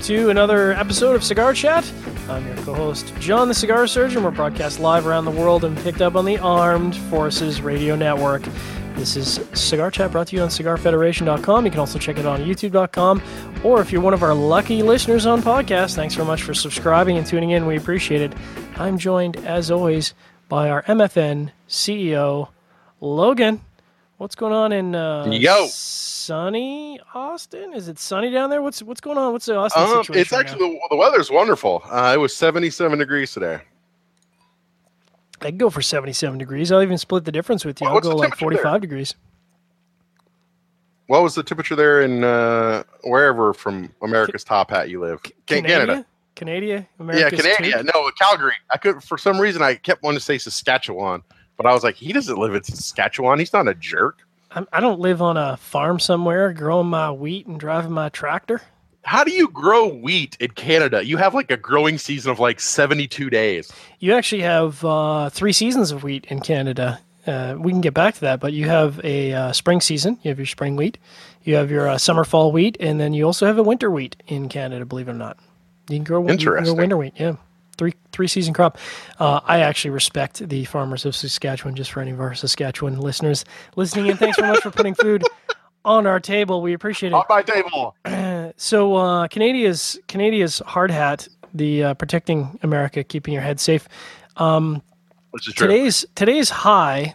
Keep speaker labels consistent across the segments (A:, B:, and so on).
A: to another episode of Cigar Chat. I'm your co-host, John the Cigar Surgeon. We're broadcast live around the world and picked up on the Armed Forces Radio Network. This is Cigar Chat, brought to you on CigarFederation.com. You can also check it on YouTube.com. Or if you're one of our lucky listeners on podcast, thanks very much for subscribing and tuning in. We appreciate it. I'm joined, as always, by our MFN CEO, Logan. What's going on in sunny Austin? Is it sunny down there? What's going on? What's the Austin situation?
B: It's actually the weather's wonderful. It was 77 degrees today.
A: I could go for 77 degrees. I'll even split the difference with you. I'll go like 45 degrees.
B: What was the temperature there in wherever from America's top hat you live? Canada.
A: Canada?
B: America's Canada. No, Calgary. For some reason, I kept wanting to say Saskatchewan. But I was like, he doesn't live in Saskatchewan. He's not a jerk.
A: I don't live on a farm somewhere growing my wheat and driving my tractor.
B: How do you grow wheat in Canada? You have like a growing season of like 72 days.
A: You actually have 3 seasons of wheat in Canada. We can get back to that, but you have a spring season. You have your spring wheat. You have your summer, fall wheat, and then you also have a winter wheat in Canada, believe it or not. You can grow winter wheat, yeah. Three season crop. I actually respect the farmers of Saskatchewan, just for any of our Saskatchewan listeners listening in. Thanks very much for putting food on our table. We appreciate it.
B: On my table.
A: So Canadia's hard hat, the protecting America, keeping your head safe.
B: Which is true.
A: Today's high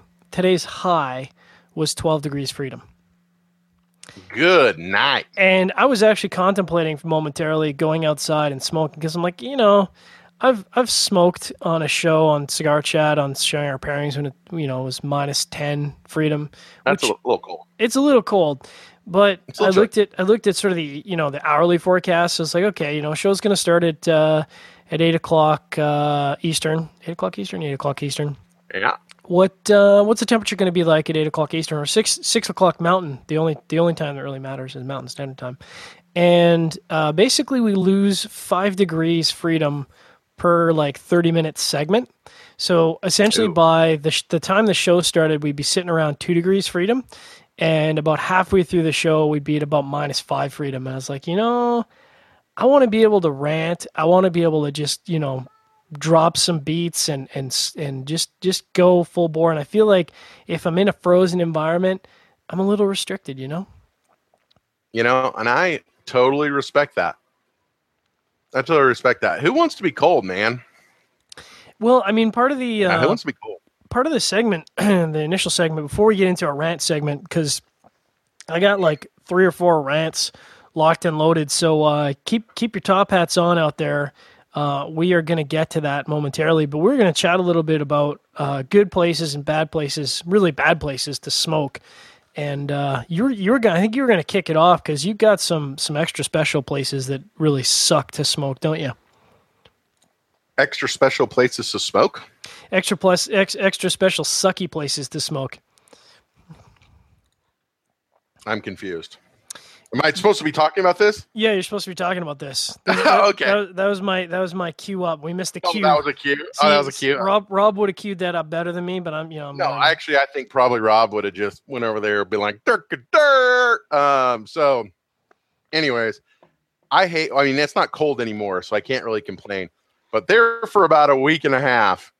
A: was 12 degrees freedom.
B: Good night.
A: And I was actually contemplating momentarily going outside and smoking because I'm like, I've smoked on a show on Cigar Chat on showing our pairings when it was minus 10 freedom.
B: That's a little cold.
A: It's a little cold, but I looked at sort of the the hourly forecast. So it's like, okay, show's going to start at 8 o'clock Eastern. 8 o'clock Eastern. 8 o'clock Eastern.
B: Yeah.
A: What's the temperature going to be like at 8 o'clock Eastern or 6 o'clock Mountain? The only time that really matters is Mountain Standard Time, and basically we lose 5 degrees freedom per 30-minute segment. So essentially by the time the show started, we'd be sitting around 2 degrees freedom, and about halfway through the show, we'd be at about minus 5 freedom. And I was like, I want to be able to rant. I want to be able to just, drop some beats and just go full bore. And I feel like if I'm in a frozen environment, I'm a little restricted, and
B: I totally respect that. I totally respect that. Who wants to be cold, man?
A: Well, I mean, part of the
B: who wants to be cold?
A: Part of the segment, the initial segment, before we get into our rant segment, because I got like 3 or 4 rants locked and loaded. So keep your top hats on out there. We are going to get to that momentarily, but we're going to chat a little bit about good places and bad places, really bad places to smoke. And I think you were going to kick it off because you've got some extra special places that really suck to smoke, don't you?
B: Extra special places to smoke?
A: Extra special sucky places to smoke.
B: I'm confused. Am I supposed to be talking about this?
A: Yeah, you're supposed to be talking about this.
B: Okay.
A: That was my cue up. We missed the cue.
B: That was a cue. That was a cue.
A: Rob would have cued that up better than me, but I'm.
B: I think probably Rob would have just went over there and been like dirt. So, anyways, it's not cold anymore, so I can't really complain. But there for about a week and a half,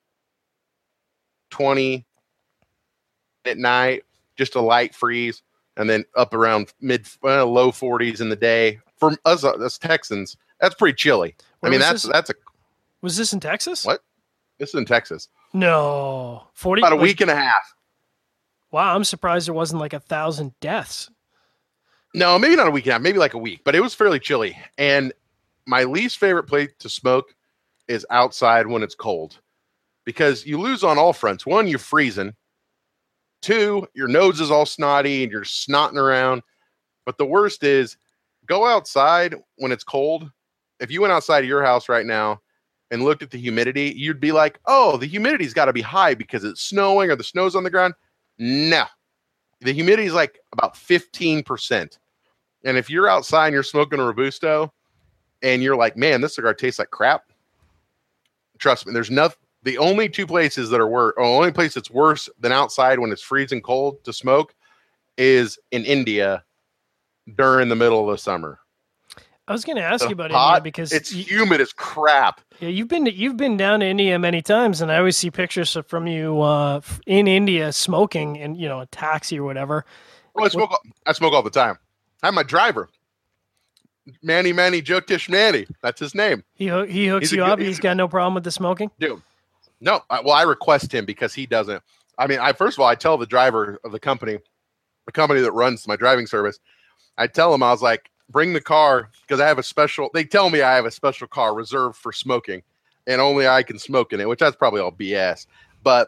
B: 20 at night, just a light freeze. And then up around low 40s in the day. For us as Texans, that's pretty chilly.
A: Was this in Texas?
B: What? This is in Texas.
A: No, 40.
B: About a week and a half.
A: Wow, I'm surprised there wasn't like 1,000 deaths.
B: No, maybe not a week and a half. Maybe like a week, but it was fairly chilly. And my least favorite place to smoke is outside when it's cold, because you lose on all fronts. 1, you're freezing. 2, your nose is all snotty and you're snotting around. But the worst is, go outside when it's cold. If you went outside of your house right now and looked at the humidity, you'd be like, oh, the humidity's got to be high because it's snowing or the snow's on the ground. No. The humidity is like about 15%. And if you're outside and you're smoking a Robusto and you're like, man, this cigar tastes like crap, trust me, there's nothing. The only 2 places that are worse, or only place that's worse than outside when it's freezing cold to smoke is in India during the middle of the summer.
A: I was going to ask you about
B: hot,
A: India because
B: it's humid as crap.
A: Yeah, you've been down to India many times, and I always see pictures from you in India smoking in a taxi or whatever.
B: Oh, I smoke all the time. I'm my driver, Manny Jyotish Manny. That's his name.
A: He hooks you up. He's got no problem with the smoking.
B: Dude, no. I request him because he doesn't. I mean, first of all, I tell the driver of the company that runs my driving service. I tell him, I was like, bring the car because I have a special. They tell me I have a special car reserved for smoking, and only I can smoke in it, which that's probably all BS. But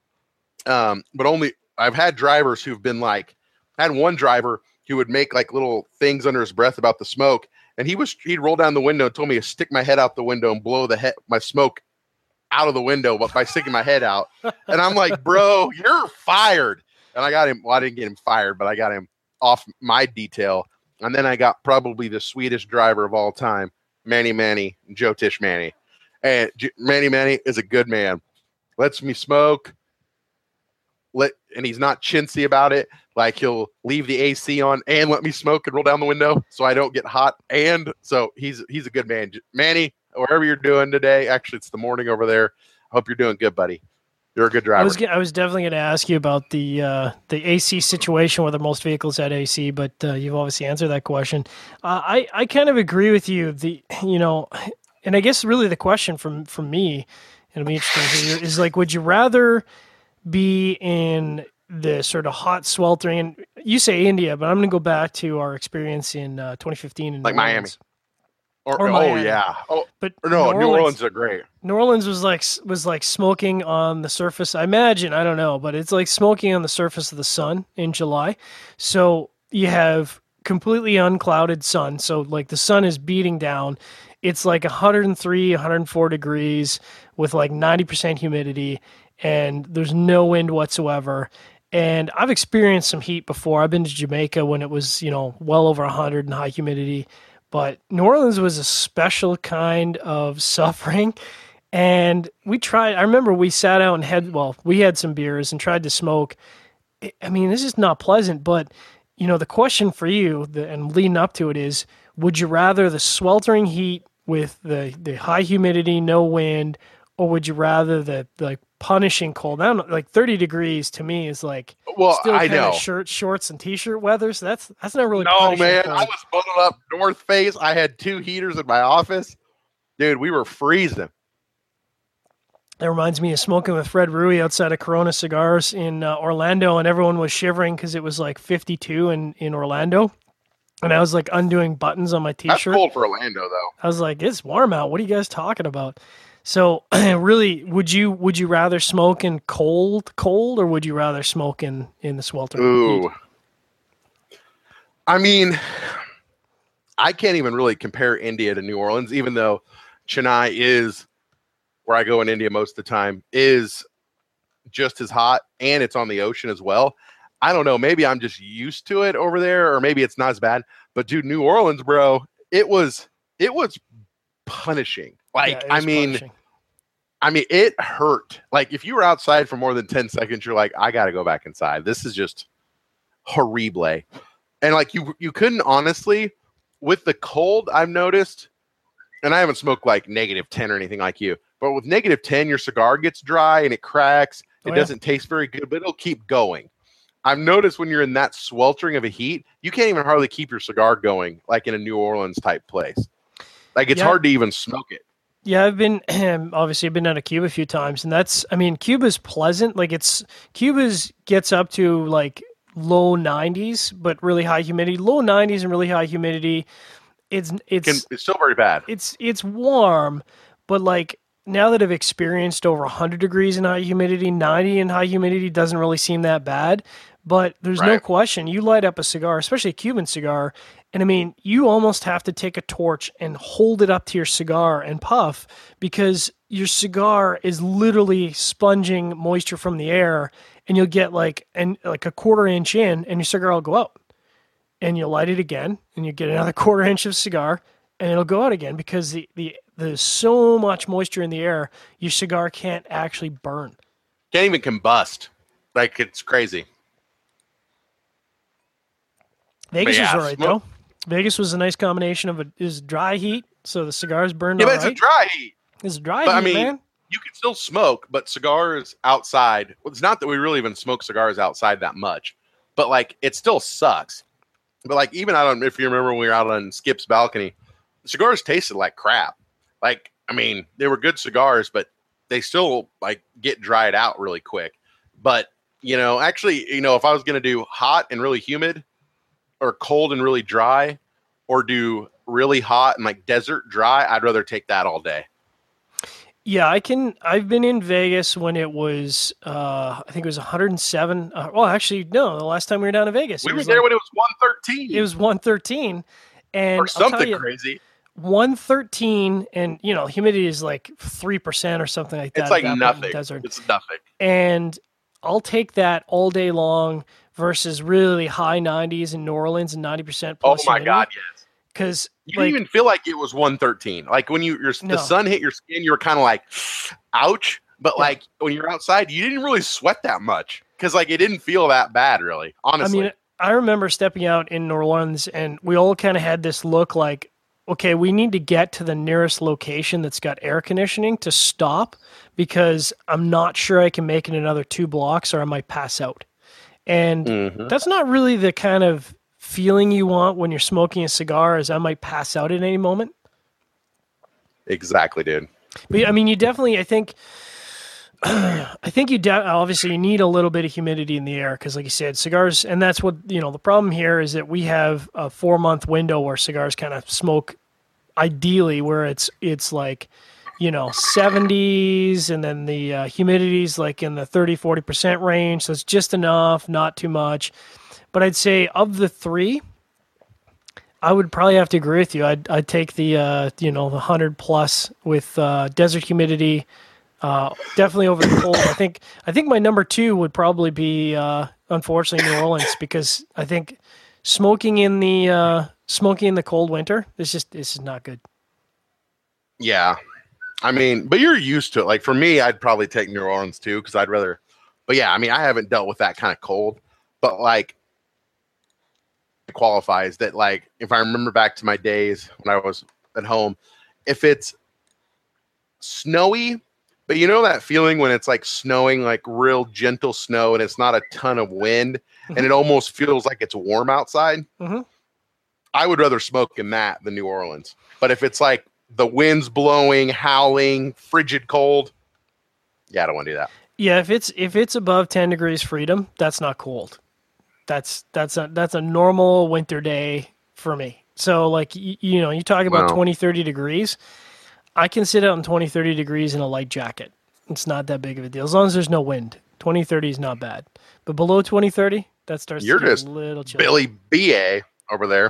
B: only I've had drivers who've been like, I had one driver who would make like little things under his breath about the smoke, and he'd roll down the window and told me to stick my head out the window and blow my smoke out of the window by sticking my head out. And I'm like, bro, you're fired. And I got him. Well, I didn't get him fired, but I got him off my detail. And then I got probably the sweetest driver of all time, Manny Jyotish Manny. And Manny is a good man. Lets me smoke. And he's not chintzy about it. Like he'll leave the AC on and let me smoke and roll down the window so I don't get hot. And so he's a good man. Manny, wherever you're doing today, actually it's the morning over there. I hope you're doing good, buddy. You're a good driver.
A: I was definitely going to ask you about the AC situation, whether most vehicles had AC, but you've obviously answered that question. I kind of agree with you. And I guess really the question from me, and it'll be interesting to hear, is like, would you rather be in the sort of hot sweltering? You say India, but I'm going to go back to our experience in 2015 in
B: like
A: New Orleans.
B: Miami. Or Miami. Oh yeah. Oh, but no, New Orleans are great.
A: New Orleans was like smoking on the surface. I imagine, I don't know, but it's like smoking on the surface of the sun in July. So you have completely unclouded sun. So like the sun is beating down. It's like 103, 104 degrees with like 90% humidity, and there's no wind whatsoever. And I've experienced some heat before. I've been to Jamaica when it was, well over 100 and high humidity. But New Orleans was a special kind of suffering. And I remember we sat out and we had some beers and tried to smoke. I mean, this is not pleasant, but, the question for you and leading up to it is, would you rather the sweltering heat with the high humidity, no wind, or would you rather the punishing cold? Now, like 30 degrees to me is like still kind of shorts and t-shirt weather. So that's not really.
B: No, man, cold. I was bundled up North Face. I had 2 heaters in my office, dude. We were freezing.
A: That reminds me of smoking with Fred Rui outside of Corona Cigars in Orlando, and everyone was shivering because it was like 52 in Orlando. And I was like undoing buttons on my t-shirt.
B: That's cold for Orlando, though.
A: I was like, it's warm out. What are you guys talking about? So really, would you rather smoke in cold, or would you rather smoke in the sweltering heat?
B: I mean, I can't even really compare India to New Orleans, even though Chennai is where I go in India most of the time, is just as hot, and it's on the ocean as well. I don't know. Maybe I'm just used to it over there, or maybe it's not as bad. But dude, New Orleans, bro, it was punishing. Like, yeah, punishing. I mean, it hurt. Like, if you were outside for more than 10 seconds, you're like, I got to go back inside. This is just horrible. And like, you couldn't honestly, with the cold, I've noticed, and I haven't smoked like -10 or anything like you, but with -10, your cigar gets dry and it cracks. It doesn't taste very good, but it'll keep going. I've noticed when you're in that sweltering of a heat, you can't even hardly keep your cigar going, like in a New Orleans type place. Like, it's hard to even smoke it.
A: Yeah, I've been obviously I've been down to Cuba a few times, and Cuba's pleasant. Like, Cuba's gets up to like low 90s, but really high humidity. Low 90s and really high humidity. It's
B: still very bad.
A: It's warm, but like, now that I've experienced over 100 degrees in high humidity, 90 in high humidity doesn't really seem that bad. But there's no question, you light up a cigar, especially a Cuban cigar, and I mean, you almost have to take a torch and hold it up to your cigar and puff, because your cigar is literally sponging moisture from the air, and you'll get like a quarter inch in, and your cigar will go out. And you'll light it again, and you get another quarter inch of cigar, and it'll go out again, because there's so much moisture in the air, your cigar can't actually burn.
B: Can't even combust. Like, it's crazy.
A: Vegas is all right, though. Vegas was a nice combination of is dry heat, so the cigars burned
B: Yeah,
A: all
B: but it's
A: right.
B: a dry heat.
A: It's dry
B: But,
A: heat,
B: I mean,
A: man.
B: you can still smoke, but cigars outside. Well, it's not that we really even smoke cigars outside that much, but like it still sucks. But like even out on, if you remember when we were out on Skip's balcony, the cigars tasted like crap. Like, I mean, they were good cigars, but they still like get dried out really quick. But actually, if I was gonna do hot and really humid, or cold and really dry, or do really hot and like desert dry, I'd rather take that all day.
A: Yeah, I've been in Vegas when it was, I think it was 107. Well, actually, no, the last time we were down in Vegas.
B: We were there when it was 113.
A: It was 113. And
B: or something crazy.
A: 113, and humidity is like 3% or something like that.
B: It's like nothing. It's nothing.
A: And I'll take that all day long versus really high 90s in New Orleans and 90% plus.
B: Oh my God, yes.
A: Because
B: you didn't even feel like it was 113. Like when the sun hit your skin, you were kind of like, ouch. But like when you're outside, you didn't really sweat that much because like it didn't feel that bad, really. Honestly,
A: I mean, I remember stepping out in New Orleans, and we all kind of had this look like, okay, we need to get to the nearest location that's got air conditioning to stop, because I'm not sure I can make it another 2 blocks or I might pass out. And that's not really the kind of feeling you want when you're smoking a cigar, is I might pass out at any moment.
B: Exactly, dude.
A: But I mean, you definitely, I think obviously you need a little bit of humidity in the air, because like you said, cigars, and that's what, the problem here is that we have a 4-month window where cigars kind of smoke ideally, where it's like, 70s, and then the humidity's like in the 30-40% range. So it's just enough, not too much. But I'd say of the 3, I would probably have to agree with you. I'd take the the 100 plus with desert humidity, definitely over the cold. I think my number 2 would probably be unfortunately New Orleans, because I think smoking in the cold winter, this is not good.
B: Yeah, I mean, but you're used to it. Like for me, I'd probably take New Orleans too, because I'd rather. But yeah, I mean, I haven't dealt with that kind of cold, but like. Qualifies that, like, if I remember back to my days when I was at home, if it's snowy, but that feeling when it's like snowing, like real gentle snow, and it's not a ton of wind, and it almost feels like it's warm outside, I would rather smoke in that than New Orleans. But if it's like the wind's blowing, howling, frigid cold, yeah, I don't want to do that. Yeah,
A: if it's above 10 degrees freedom, that's not cold. That's a normal winter day for me. So like, you talk about 20, 30 degrees. I can sit out in 20, 30 degrees in a light jacket. It's not that big of a deal. As long as there's no wind. 20, 30 is not bad. But below 20, 30, that starts to get a little chilly.
B: Billy B.A. over there.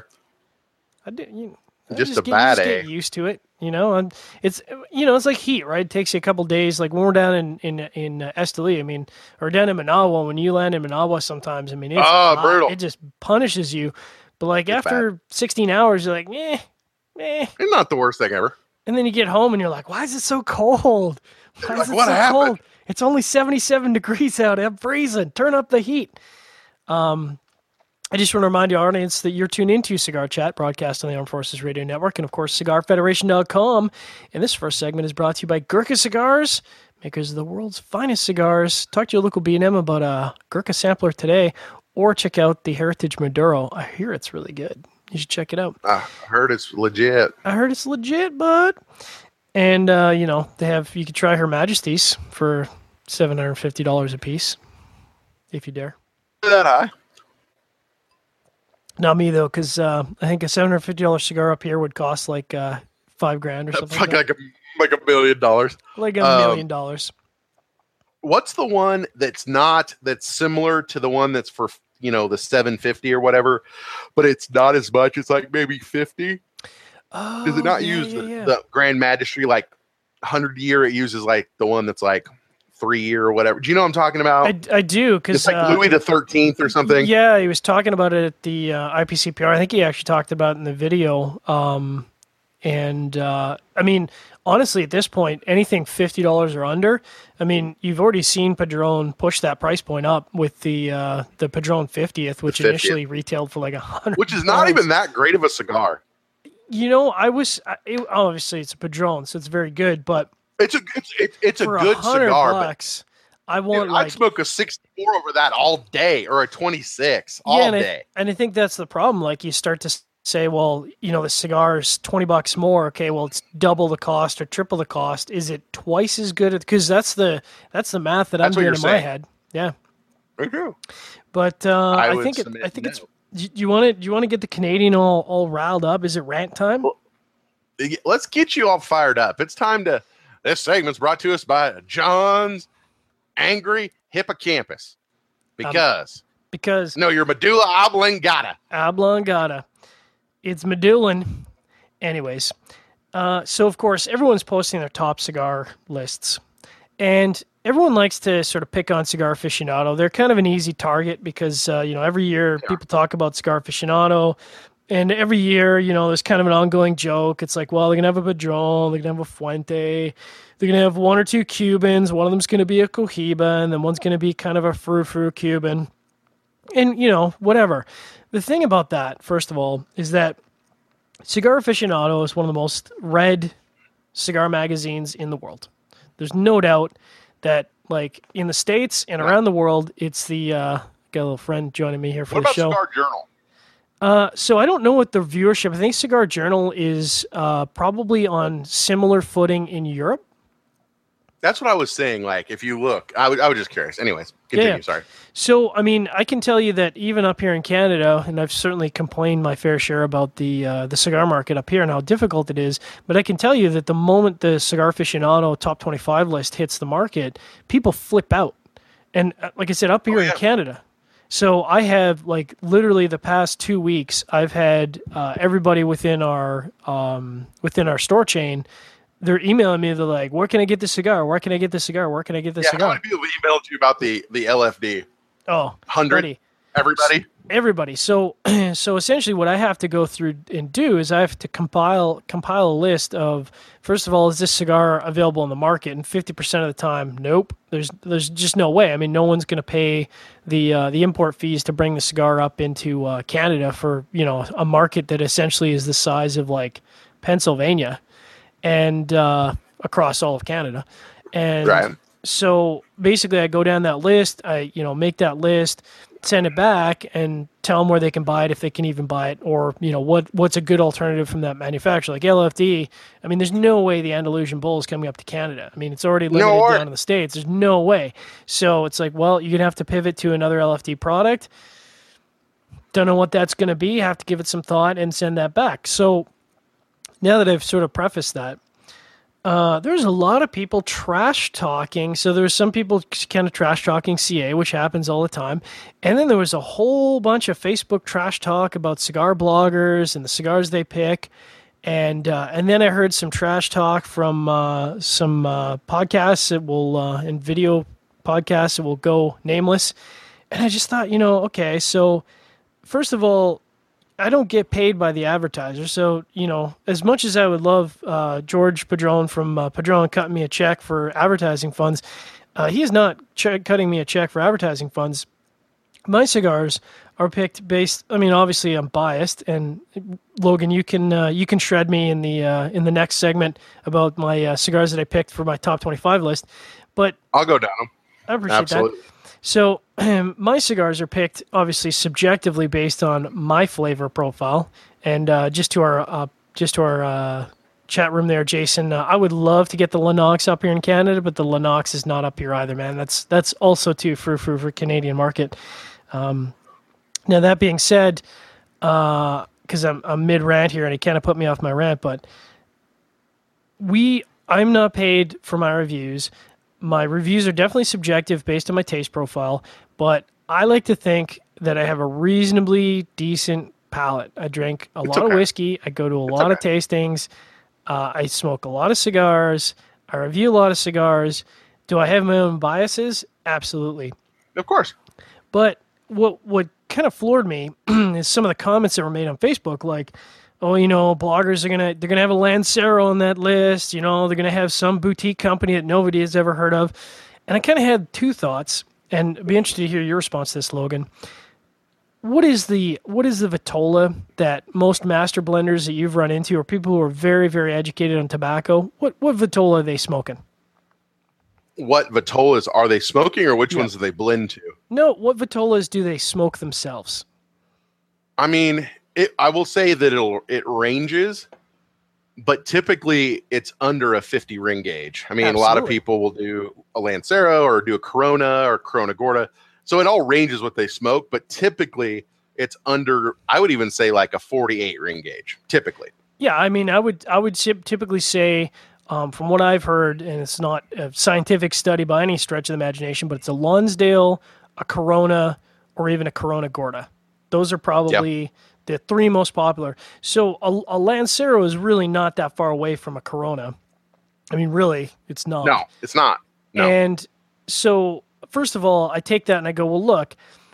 B: Just get
A: used to it. And it's like heat, right? It takes you a couple days. Like when we're down in Esteli, I mean, or down in Managua, when you land in Managua sometimes, I mean, it's hot.
B: Brutal.
A: It just punishes you. But like after 16 hours, you're like,
B: It's not the worst thing ever.
A: And then you get home and you're like, why is it so cold? Why is it
B: what
A: so
B: happened?
A: cold? It's only 77 degrees out. I'm freezing. Turn up the heat. I just want to remind our audience that you're tuned into Cigar Chat, broadcast on the Armed Forces Radio Network, and of course, CigarFederation.com. And this first segment is brought to you by Gurkha Cigars, makers of the world's finest cigars. Talk to your local B&M about a Gurkha sampler today, or check out the Heritage Maduro. I hear it's really good. You should check it out.
B: I heard it's legit.
A: Bud. And, you can try Her Majesty's for $750 a piece, if you dare.
B: That high.
A: Not me though, because I think a $750 cigar up here would cost like $5,000 or something.
B: Like $1 million.
A: Like $1 million.
B: What's the one that's similar to the one that's for the $750 or whatever, but it's not as much? It's like maybe $50. Does it not use the Grand Majesty like 100-year? It uses like the one that's like 3-year or whatever. Do you know what I'm talking about?
A: I do, because
B: it's like Louis the 13th or something.
A: Yeah, he was talking about it at the IPCPR. I think he actually talked about it in the video. I mean, honestly, at this point, anything $50 or under. I mean, you've already seen Padron push that price point up with the Padron 50th, which
B: 50th.
A: initially retailed for like $100,
B: which is not even that great of a cigar.
A: You know, obviously it's a Padron, so it's very good, but
B: it's a good cigar.
A: Bucks, I want.
B: I'd smoke a 64 over that all day, or a 26 all day.
A: And I think that's the problem. Like, you start to say, well, you know, the cigar is $20 more. Okay, well, it's double the cost or triple the cost. Is it twice as good? Because that's the math that I'm doing in my head. Yeah.
B: Very true.
A: But I think it's. Do you want to get the Canadian all riled up? Is it rant time?
B: Well, let's get you all fired up. It's time to. This segment's brought to us by John's Angry Hippocampus. Because no, your medulla oblongata. It's medullan. Anyways, so of course everyone's posting their top cigar lists, and everyone likes to sort of pick on Cigar Aficionado. They're kind of an easy target because, every year people talk about Cigar Aficionado, and every year, there's kind of an ongoing joke. It's like, well, they're going to have a Padron, they're going to have a Fuente, they're going to have one or two Cubans, one of them's going to be a Cohiba, and then one's going to be kind of a frou-frou Cuban, and, whatever. The thing about that, first of all, is that Cigar Aficionado is one of the most read cigar magazines in the world. There's no doubt that, like, in the States and around the world, it's the got a little friend joining me here for the show. What about Cigar Journal?
A: So I don't know what the viewership. I think Cigar Journal is probably on similar footing in Europe.
B: That's what I was saying. Like, if you look, I was just curious. Anyways, continue. Yeah. Sorry.
A: So, I mean, I can tell you that even up here in Canada, and I've certainly complained my fair share about the cigar market up here and how difficult it is, but I can tell you that the moment the Cigar Aficionado top 25 list hits the market, people flip out. And like I said, up here in Canada. So I have, like, literally the past 2 weeks, I've had everybody within our store chain. They're emailing me. They're like, "Where can I get this cigar? Where can I get this cigar? Where can I get this cigar?"
B: How many people emailed you about the LFD?
A: Oh,
B: 100. Everybody.
A: So essentially, what I have to go through and do is I have to compile a list of, first of all, is this cigar available in the market? And 50% of the time, nope. There's just no way. I mean, no one's going to pay the import fees to bring the cigar up into Canada for a market that essentially is the size of like Pennsylvania. And across all of Canada. And so basically I go down that list, I make that list, send it back, and tell them where they can buy it, if they can even buy it, or what's a good alternative from that manufacturer. Like LFD, I mean, there's no way the Andalusian Bull is coming up to Canada. I mean, it's already limited down in the States. There's no way. So it's like, well, you're going to have to pivot to another LFD product. Don't know what that's going to be. Have to give it some thought and send that back. So now that I've sort of prefaced that, there's a lot of people trash talking. So there's some people kind of trash talking CA, which happens all the time. And then there was a whole bunch of Facebook trash talk about cigar bloggers and the cigars they pick. And then I heard some trash talk from some podcasts that will, and video podcasts that will go nameless. And I just thought, okay, so first of all, I don't get paid by the advertiser. So, as much as I would love George Padron from Padron cutting me a check for advertising funds, he is not cutting me a check for advertising funds. My cigars are picked based, I mean, obviously I'm biased, and Logan, you can shred me in the next segment about my cigars that I picked for my top 25 list, but
B: I'll go down them.
A: I appreciate that. So my cigars are picked obviously subjectively based on my flavor profile, and just to our chat room there, Jason, I would love to get the Lennox up here in Canada, but the Lennox is not up here either, man. That's also too for Canadian market. Now that being said, because I'm mid rant here and it kind of put me off my rant, but I'm not paid for my reviews. My reviews are definitely subjective based on my taste profile, but I like to think that I have a reasonably decent palate. I drink a lot of whiskey. I go to a lot of tastings. I smoke a lot of cigars. I review a lot of cigars. Do I have my own biases? Absolutely.
B: Of course.
A: But what kind of floored me is some of the comments that were made on Facebook, like, oh, bloggers they're gonna have a Lancero on that list. They're gonna have some boutique company that nobody has ever heard of. And I kind of had two thoughts, and I'd be interested to hear your response to this, Logan. What is the Vitola that most master blenders that you've run into, or people who are very, very educated on tobacco, what Vitola are they smoking?
B: What Vitolas are they smoking, or which ones do they blend to?
A: No, what Vitolas do they smoke themselves?
B: I mean, I will say that it ranges, but typically it's under a 50 ring gauge. I mean,
A: Absolutely.
B: A lot of people will do a Lancero or do a Corona or Corona Gorda. So it all ranges what they smoke, but typically it's under, I would even say like a 48 ring gauge, typically.
A: Yeah, I mean, I would typically say, from what I've heard, and it's not a scientific study by any stretch of the imagination, but it's a Lonsdale, a Corona, or even a Corona Gorda. Those are probably the three most popular. So a Lancero is really not that far away from a Corona. I mean, really, it's not.
B: No, it's not. No.
A: And so, first of all, I take that and I go, well, look,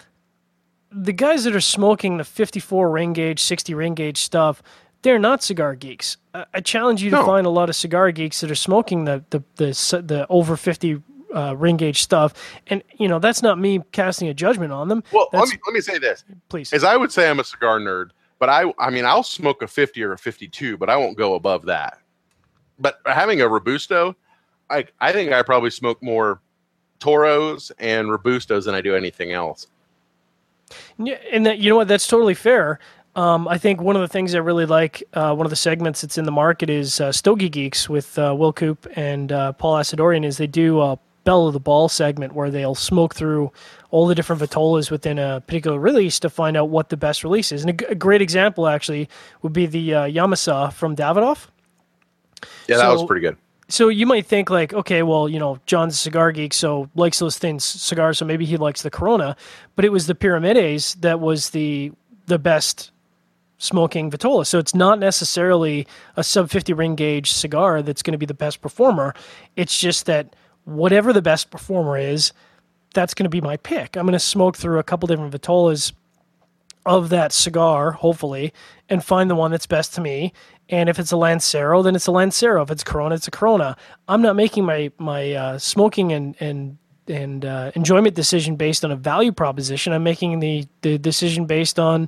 A: the guys that are smoking the 54 ring gauge, 60 ring gauge stuff, they're not cigar geeks. I challenge you to find a lot of cigar geeks that are smoking the over 50 ring gauge stuff, and that's not me casting a judgment on them.
B: Well, let me say this,
A: please.
B: As I would say, I'm a cigar nerd, but I mean, I'll smoke a 50 or a 52, but I won't go above that. But having a Robusto, I think I probably smoke more Toros and Robustos than I do anything else.
A: Yeah, and that, what, that's totally fair. I think one of the things I really like, one of the segments that's in the market is Stogie Geeks with Will Coop and Paul Asadorian, is they do a Bell of the Ball segment where they'll smoke through all the different Vitolas within a particular release to find out what the best release is. And a great example, actually, would be the Yamasa from Davidoff.
B: Yeah, that was pretty good.
A: So you might think like, okay, well, John's a cigar geek, so likes those thin cigars, so maybe he likes the Corona. But it was the Pyramides that was the best smoking Vitola. So it's not necessarily a sub 50 ring gauge cigar that's going to be the best performer. It's just that whatever the best performer is, that's going to be my pick. I'm going to smoke through a couple different Vitolas of that cigar, hopefully, and find the one that's best to me. And if it's a Lancero, then it's a Lancero. If it's Corona, it's a Corona. I'm not making my smoking and enjoyment decision based on a value proposition. I'm making the decision based on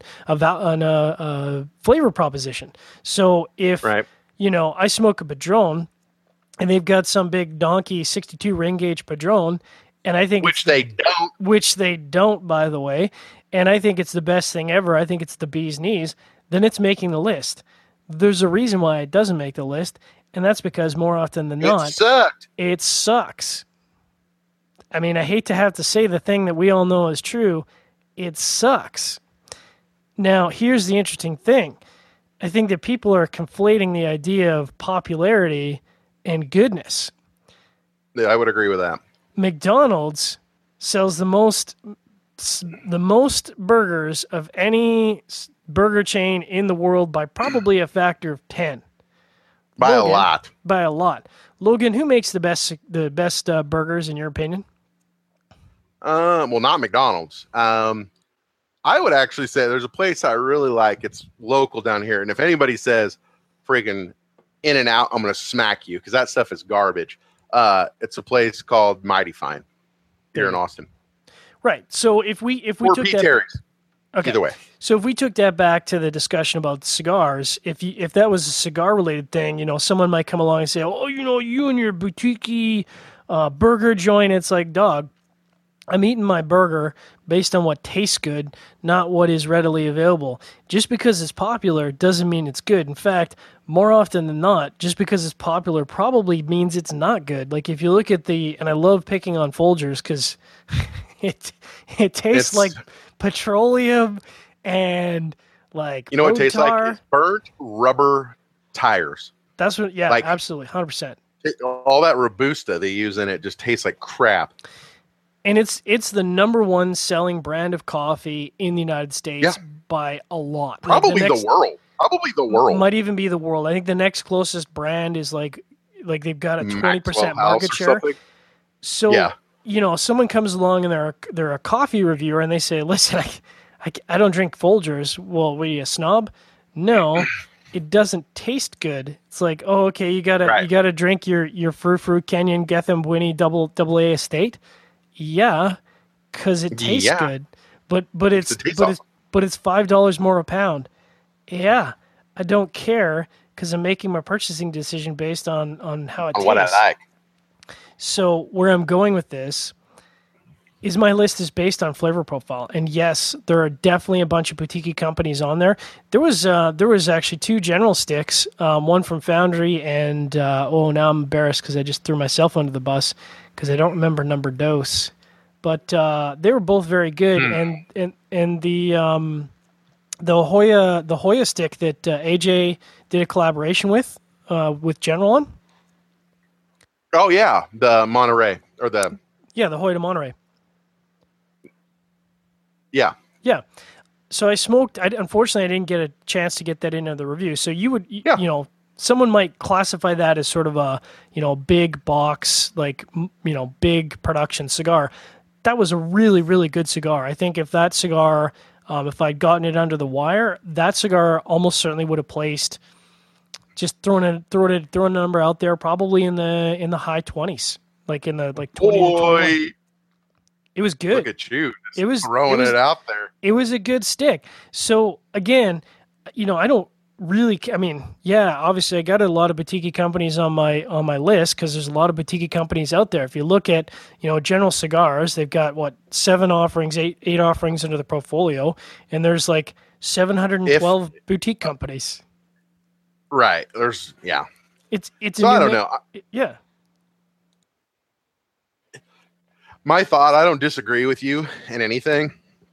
A: a flavor proposition. So if I smoke a Padron and they've got some big donkey 62 ring gauge Padron, and I think
B: which they
A: don't, by the way, and I think it's the best thing ever. I think it's the bee's knees. Then it's making the list. There's a reason why it doesn't make the list, and that's because more often than not, it sucks. I mean, I hate to have to say the thing that we all know is true. It sucks. Now, here's the interesting thing. I think that people are conflating the idea of popularity and goodness.
B: Yeah, I would agree with that.
A: McDonald's sells the most burgers of any burger chain in the world by probably a factor of 10.
B: By a lot.
A: Logan, who makes the best burgers in your opinion?
B: Well, not McDonald's. I would actually say there's a place I really like. It's local down here, and if anybody says friggin' In-N-Out, I'm gonna smack you because that stuff is garbage. It's a place called Mighty Fine here in Austin.
A: Right. So if we
B: or
A: took
B: Pete Terry's,
A: okay.
B: Either way.
A: So if we took that back to the discussion about cigars, if that was a cigar related thing, someone might come along and say, "Oh, you and your boutique burger joint." It's like, dog, I'm eating my burger based on what tastes good, not what is readily available. Just because it's popular doesn't mean it's good. In fact, more often than not, just because it's popular probably means it's not good. Like if you look at and I love picking on Folgers because it tastes like petroleum and like
B: what it tastes like? It's burnt rubber tires.
A: That's what, yeah, like, absolutely, 100%.
B: All that Robusta they use in it just tastes like crap.
A: And it's the number one selling brand of coffee in the United States by a lot.
B: Probably the world. Probably the world.
A: Might even be the world. I think the next closest brand is like they've got a 20% market share. So someone comes along and they're a coffee reviewer and they say, "Listen, I don't drink Folgers." Well, were you a snob? No. it doesn't taste good. It's like, oh, okay, you
B: Right.
A: gotta drink your Frou Kenyon Gethem Winnie double A estate. Yeah, because it tastes
B: Yeah.
A: good, but
B: It tastes awesome.
A: it's $5 more a pound. Yeah, I don't care because I'm making my purchasing decision based on how it
B: On what I
A: tastes.
B: like.
A: So where I'm going with this is my list is based on flavor profile, and yes, there are definitely a bunch of boutique companies on there. There was actually two General Sticks, one from Foundry, and oh, now I'm embarrassed because I just threw myself under the bus because I don't remember number dose, but they were both very good, and the Hoya stick that AJ did a collaboration with General on.
B: Oh yeah, the Monterey or the
A: Yeah, the Hoya de Monterey.
B: yeah.
A: Yeah. So I smoked. Unfortunately, I didn't get a chance to get that into the review. So
B: Yeah.
A: you know, someone might classify that as sort of a, big box, like, big production cigar. That was a really, really good cigar. I think if that cigar, if I'd gotten it under the wire, that cigar almost certainly would have placed. Just throwing a number out there, probably in the high 20s, like in the 20 to 21.
B: Boy,
A: It was good.
B: look at you. Just
A: It was
B: throwing it out there.
A: It was a good stick. So again, I don't really. I mean, yeah, obviously, I got a lot of boutique companies on my list because there's a lot of boutique companies out there. If you look at General Cigars, they've got what 7 offerings, eight offerings under the portfolio, and there's like 712 boutique companies.
B: Right. There's yeah.
A: It's
B: So I don't know.
A: Yeah.
B: My thought, I don't disagree with you in anything,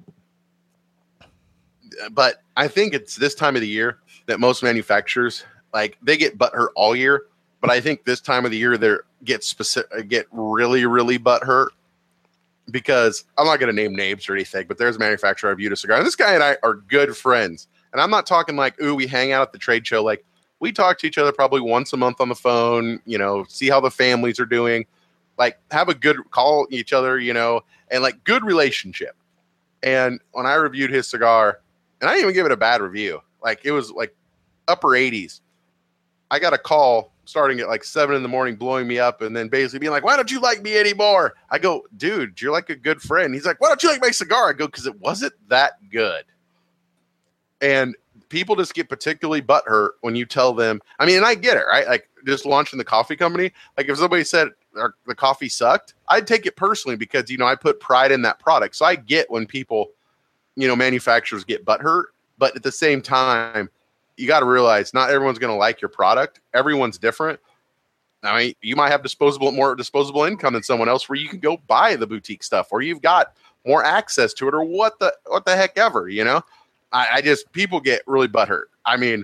B: but I think it's this time of the year that most manufacturers, like, they get butthurt all year, but I think this time of the year they get really, really butthurt because I'm not going to name names or anything, but there's a manufacturer I reviewed a cigar. And this guy and I are good friends, and I'm not talking like, ooh, we hang out at the trade show. Like, we talk to each other probably once a month on the phone, see how the families are doing. Like, have a good call each other, and like good relationship. And when I reviewed his cigar, and I didn't even give it a bad review, like it was like upper 80s. I got a call starting at like 7 a.m, blowing me up, and then basically being like, "Why don't you like me anymore?" I go, "Dude, you're like a good friend." He's like, "Why don't you like my cigar?" I go, "Because it wasn't that good." And people just get particularly butthurt when you tell them. I mean, and I get it, right? Like, just launching the coffee company. Like, if somebody said the coffee sucked, I'd take it personally because, I put pride in that product. So I get when people, manufacturers get butthurt, but at the same time, you got to realize not everyone's going to like your product. Everyone's different. I mean, you might have more disposable income than someone else where you can go buy the boutique stuff, or you've got more access to it, or what the heck ever, I just, people get really butthurt. I mean,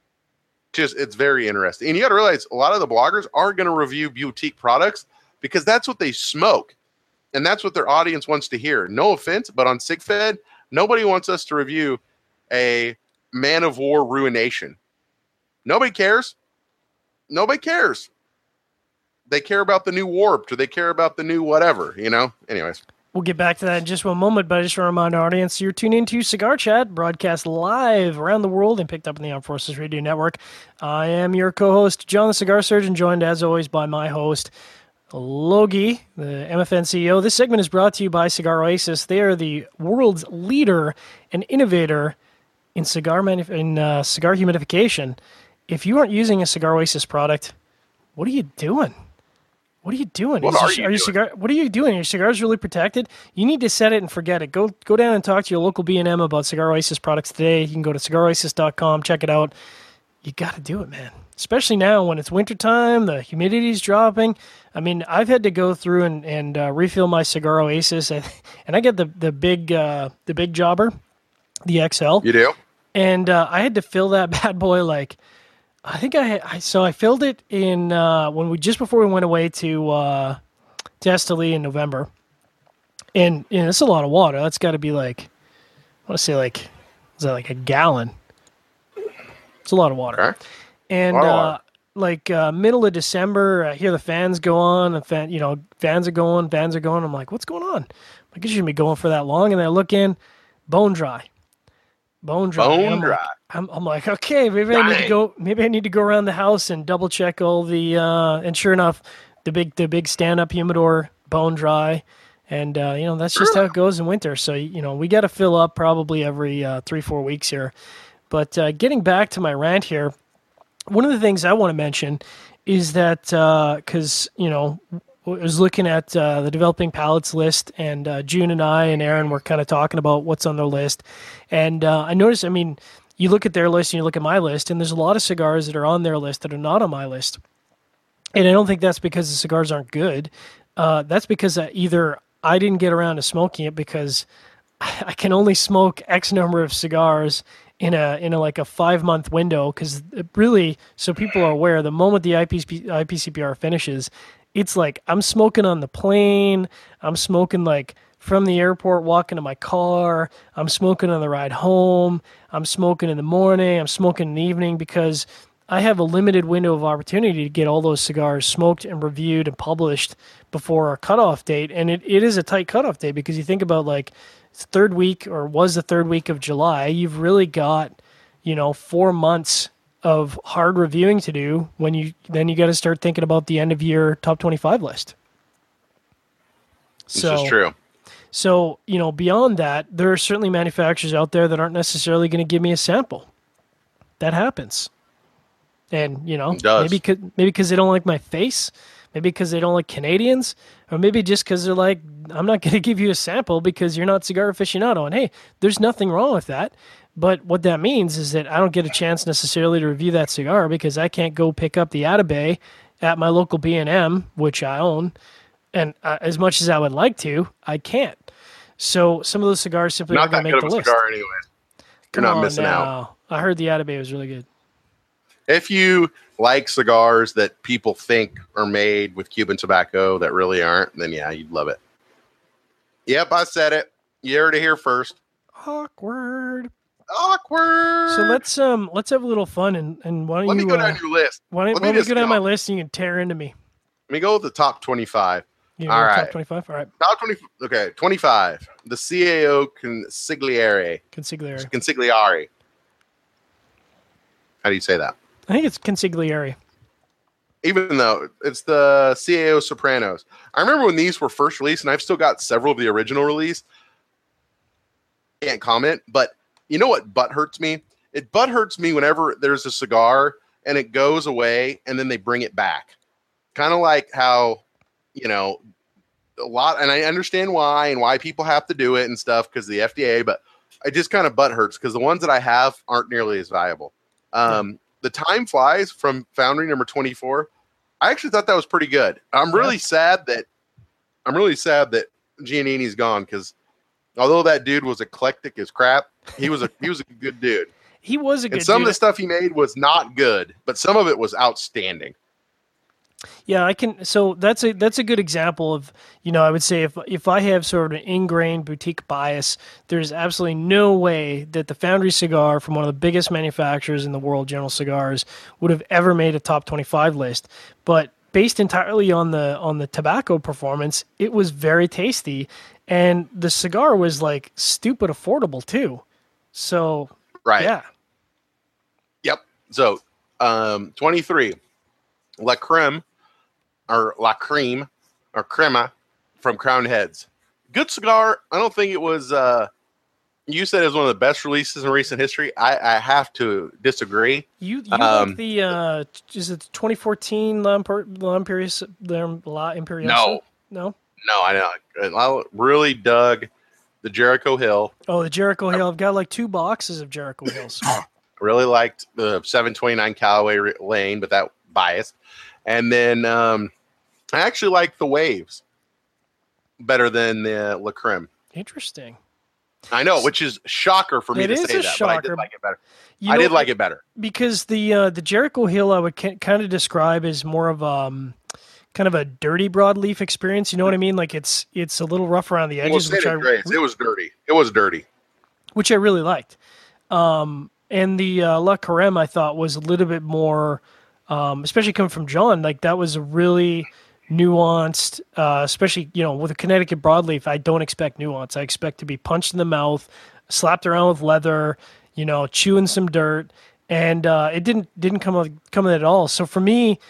B: it's very interesting. And you got to realize a lot of the bloggers are going to review boutique products because that's what they smoke. And that's what their audience wants to hear. No offense, but on SigFed, nobody wants us to review a Man of War Ruination. Nobody cares. Nobody cares. They care about the new Warped, or they care about the new whatever, Anyways.
A: We'll get back to that in just one moment, but I just want to remind our audience you're tuned into Cigar Chat, broadcast live around the world and picked up on the Armed Forces Radio Network. I am your co-host, John the Cigar Surgeon, joined as always by my host, Logie, the MFN CEO. This segment is brought to you by Cigar Oasis. They are the world's leader and innovator in cigar humidification. If you aren't using a Cigar Oasis product, what are you doing? What are you doing?
B: What are you doing?
A: What are you doing? Your cigar's really protected. You need to set it and forget it. Go down and talk to your local B&M about Cigar Oasis products today. You can go to cigaroasis.com, check it out. You got to do it, man. Especially now when it's wintertime, the humidity's dropping. I mean, I've had to go through and refill my Cigar Oasis, and I get the big jobber, the XL.
B: You do?
A: And I had to fill that bad boy like. I think I filled it in just before we went away to Esteli in November, and it's a lot of water. That's got to be like, I want to say is that like a gallon? It's a lot of water.
B: Okay.
A: And middle of December, I hear the fans go on, and fans are going. I'm like, what's going on? Like, it shouldn't be going for that long. And then I look in, bone dry. Bone dry. And
B: Bone dry.
A: I'm like, okay,
B: Dang.
A: maybe I need to go around the house and double check all the, and sure enough, the big stand up humidor, bone dry. And, that's just how it goes in winter. So, we got to fill up probably every 3, 4 weeks here. But getting back to my rant here, one of the things I want to mention is that because I was looking at the developing palates list, and June and I and Aaron were kind of talking about what's on their list, and I noticed. I mean, you look at their list and you look at my list, and there's a lot of cigars that are on their list that are not on my list, and I don't think that's because the cigars aren't good. That's because either I didn't get around to smoking it because I can only smoke X number of cigars in a like a 5 month window, because really, so people are aware, the moment the IPCPR finishes, it's like I'm smoking on the plane, I'm smoking like from the airport walking to my car, I'm smoking on the ride home, I'm smoking in the morning, I'm smoking in the evening, because I have a limited window of opportunity to get all those cigars smoked and reviewed and published before our cutoff date. And it is a tight cutoff date, because you think about like it's third week, or was the third week of July, you've really got, 4 months of hard reviewing to do when you got to start thinking about the end of year top 25 list.
B: This is true.
A: So, beyond that, there are certainly manufacturers out there that aren't necessarily going to give me a sample. That happens. And, maybe because they don't like my face, maybe because they don't like Canadians, or maybe just because they're like, I'm not going to give you a sample because you're not cigar aficionado. And hey, there's nothing wrong with that. But what that means is that I don't get a chance necessarily to review that cigar, because I can't go pick up the Atabey at my local B&M, which I own. And as much as I would like to, I can't. So some of those cigars simply aren't going to make the list.
B: Cigar anyway. You're not missing
A: out. I heard the Atabey was really good.
B: If you like cigars that people think are made with Cuban tobacco that really aren't, then yeah, you'd love it. Yep, I said it. You heard it here first.
A: Awkward.
B: So
A: let's have a little fun, and why don't
B: let me go down your list.
A: Why don't you go down my list and you can tear into me?
B: Let me go with the top 25.
A: All right. Top 25? All right.
B: Top 20. Okay, 25. The CAO Consigliere. Consigliere. How do you say that?
A: I think it's Consigliere.
B: Even though it's the CAO Sopranos. I remember when these were first released, and I've still got several of the original release. Can't comment, but you know what butt hurts me? It butt hurts me whenever there's a cigar and it goes away and then they bring it back. Kind of like how, a lot, and I understand why and why people have to do it and stuff because of the FDA, but I just kind of butt hurts because the ones that I have aren't nearly as valuable. The Time Flies from Foundry number 24. I actually thought that was pretty good. I'm really sad that Giannini's gone, because although that dude was eclectic as crap, he was a good dude.
A: He was a good dude.
B: And some of the stuff he made was not good, but some of it was outstanding.
A: Yeah, I can. So that's a good example of, I would say if I have sort of an ingrained boutique bias, there's absolutely no way that the Foundry cigar from one of the biggest manufacturers in the world, General Cigars, would have ever made a top 25 list. But based entirely on the tobacco performance, it was very tasty, and the cigar was like stupid affordable too. So
B: right,
A: yeah,
B: yep. So 23, La Creme. Or La Creme, or Crema from Crown Heads. Good cigar. I don't think it was, you said it was one of the best releases in recent history. I have to disagree.
A: You like the, is it 2014 La Imperiosa? No,
B: I know. I really dug the Jericho Hill.
A: Oh, the Jericho Hill. I've got like 2 boxes of Jericho Hills.
B: Really liked the 729 Callaway Lane, but that biased. And then I actually like the Waves better than the La Creme.
A: Interesting.
B: I know, which is shocker for me to say that,
A: shocker.
B: but I did like it better. I did like it better.
A: Because the Jericho Hill I would kind of describe as more of kind of a dirty broadleaf experience. You know what I mean? Like it's a little rough around the edges.
B: It was dirty. It was dirty.
A: Which I really liked. And the La Creme I thought was a little bit more, especially coming from John, like that was a really nuanced, especially, with a Connecticut broadleaf, I don't expect nuance. I expect to be punched in the mouth, slapped around with leather, chewing some dirt, and it didn't come of it at all. So for me,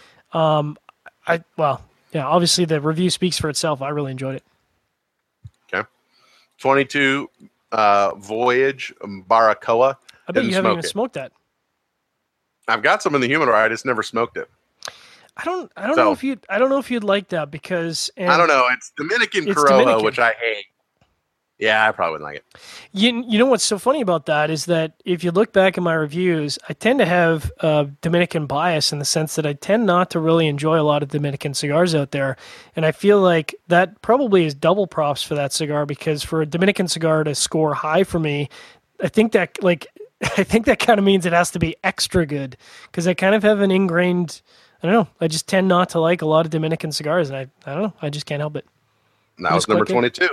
A: obviously the review speaks for itself. I really enjoyed it.
B: Okay. 22 Voyage Baracoa.
A: I bet you haven't even smoked that.
B: I've got some in the humidor. I just never smoked it.
A: I don't know if you'd like that because
B: I don't know. It's Dominican Corojo, which I hate. Yeah, I probably wouldn't like it.
A: You know what's so funny about that is that if you look back at my reviews, I tend to have a Dominican bias in the sense that I tend not to really enjoy a lot of Dominican cigars out there. And I feel like that probably is double props for that cigar, because for a Dominican cigar to score high for me, I think that kind of means it has to be extra good, because I kind of have an ingrained, I don't know, I just tend not to like a lot of Dominican cigars, and I don't know, I just can't help it.
B: That was number 22.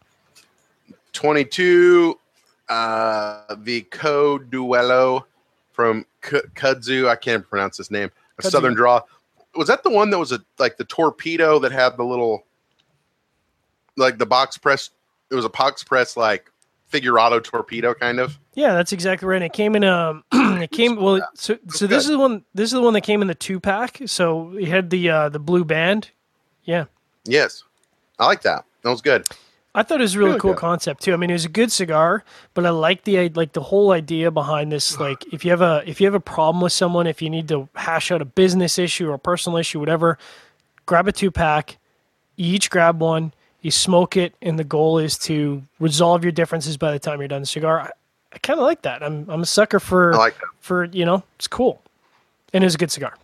B: 22, the Co-Duello from Kudzu. I can't pronounce his name. A Southern Draw. Was that the one that was like the torpedo that had the little, like the box press? It was a box press like figurado torpedo kind of.
A: Yeah, that's exactly right. It came in So this is the one. This is the one that came in the 2-pack. So it had the blue band. Yeah.
B: Yes, I like that. That was good.
A: I thought it was a really cool concept too. I mean, it was a good cigar, but I like the whole idea behind this. Like, if you have a problem with someone, if you need to hash out a business issue or a personal issue, whatever, grab a 2-pack. You each grab one. You smoke it, and the goal is to resolve your differences by the time you're done the cigar. I kind of like that. I'm a sucker for. I like that. For it's cool, and it's a good cigar.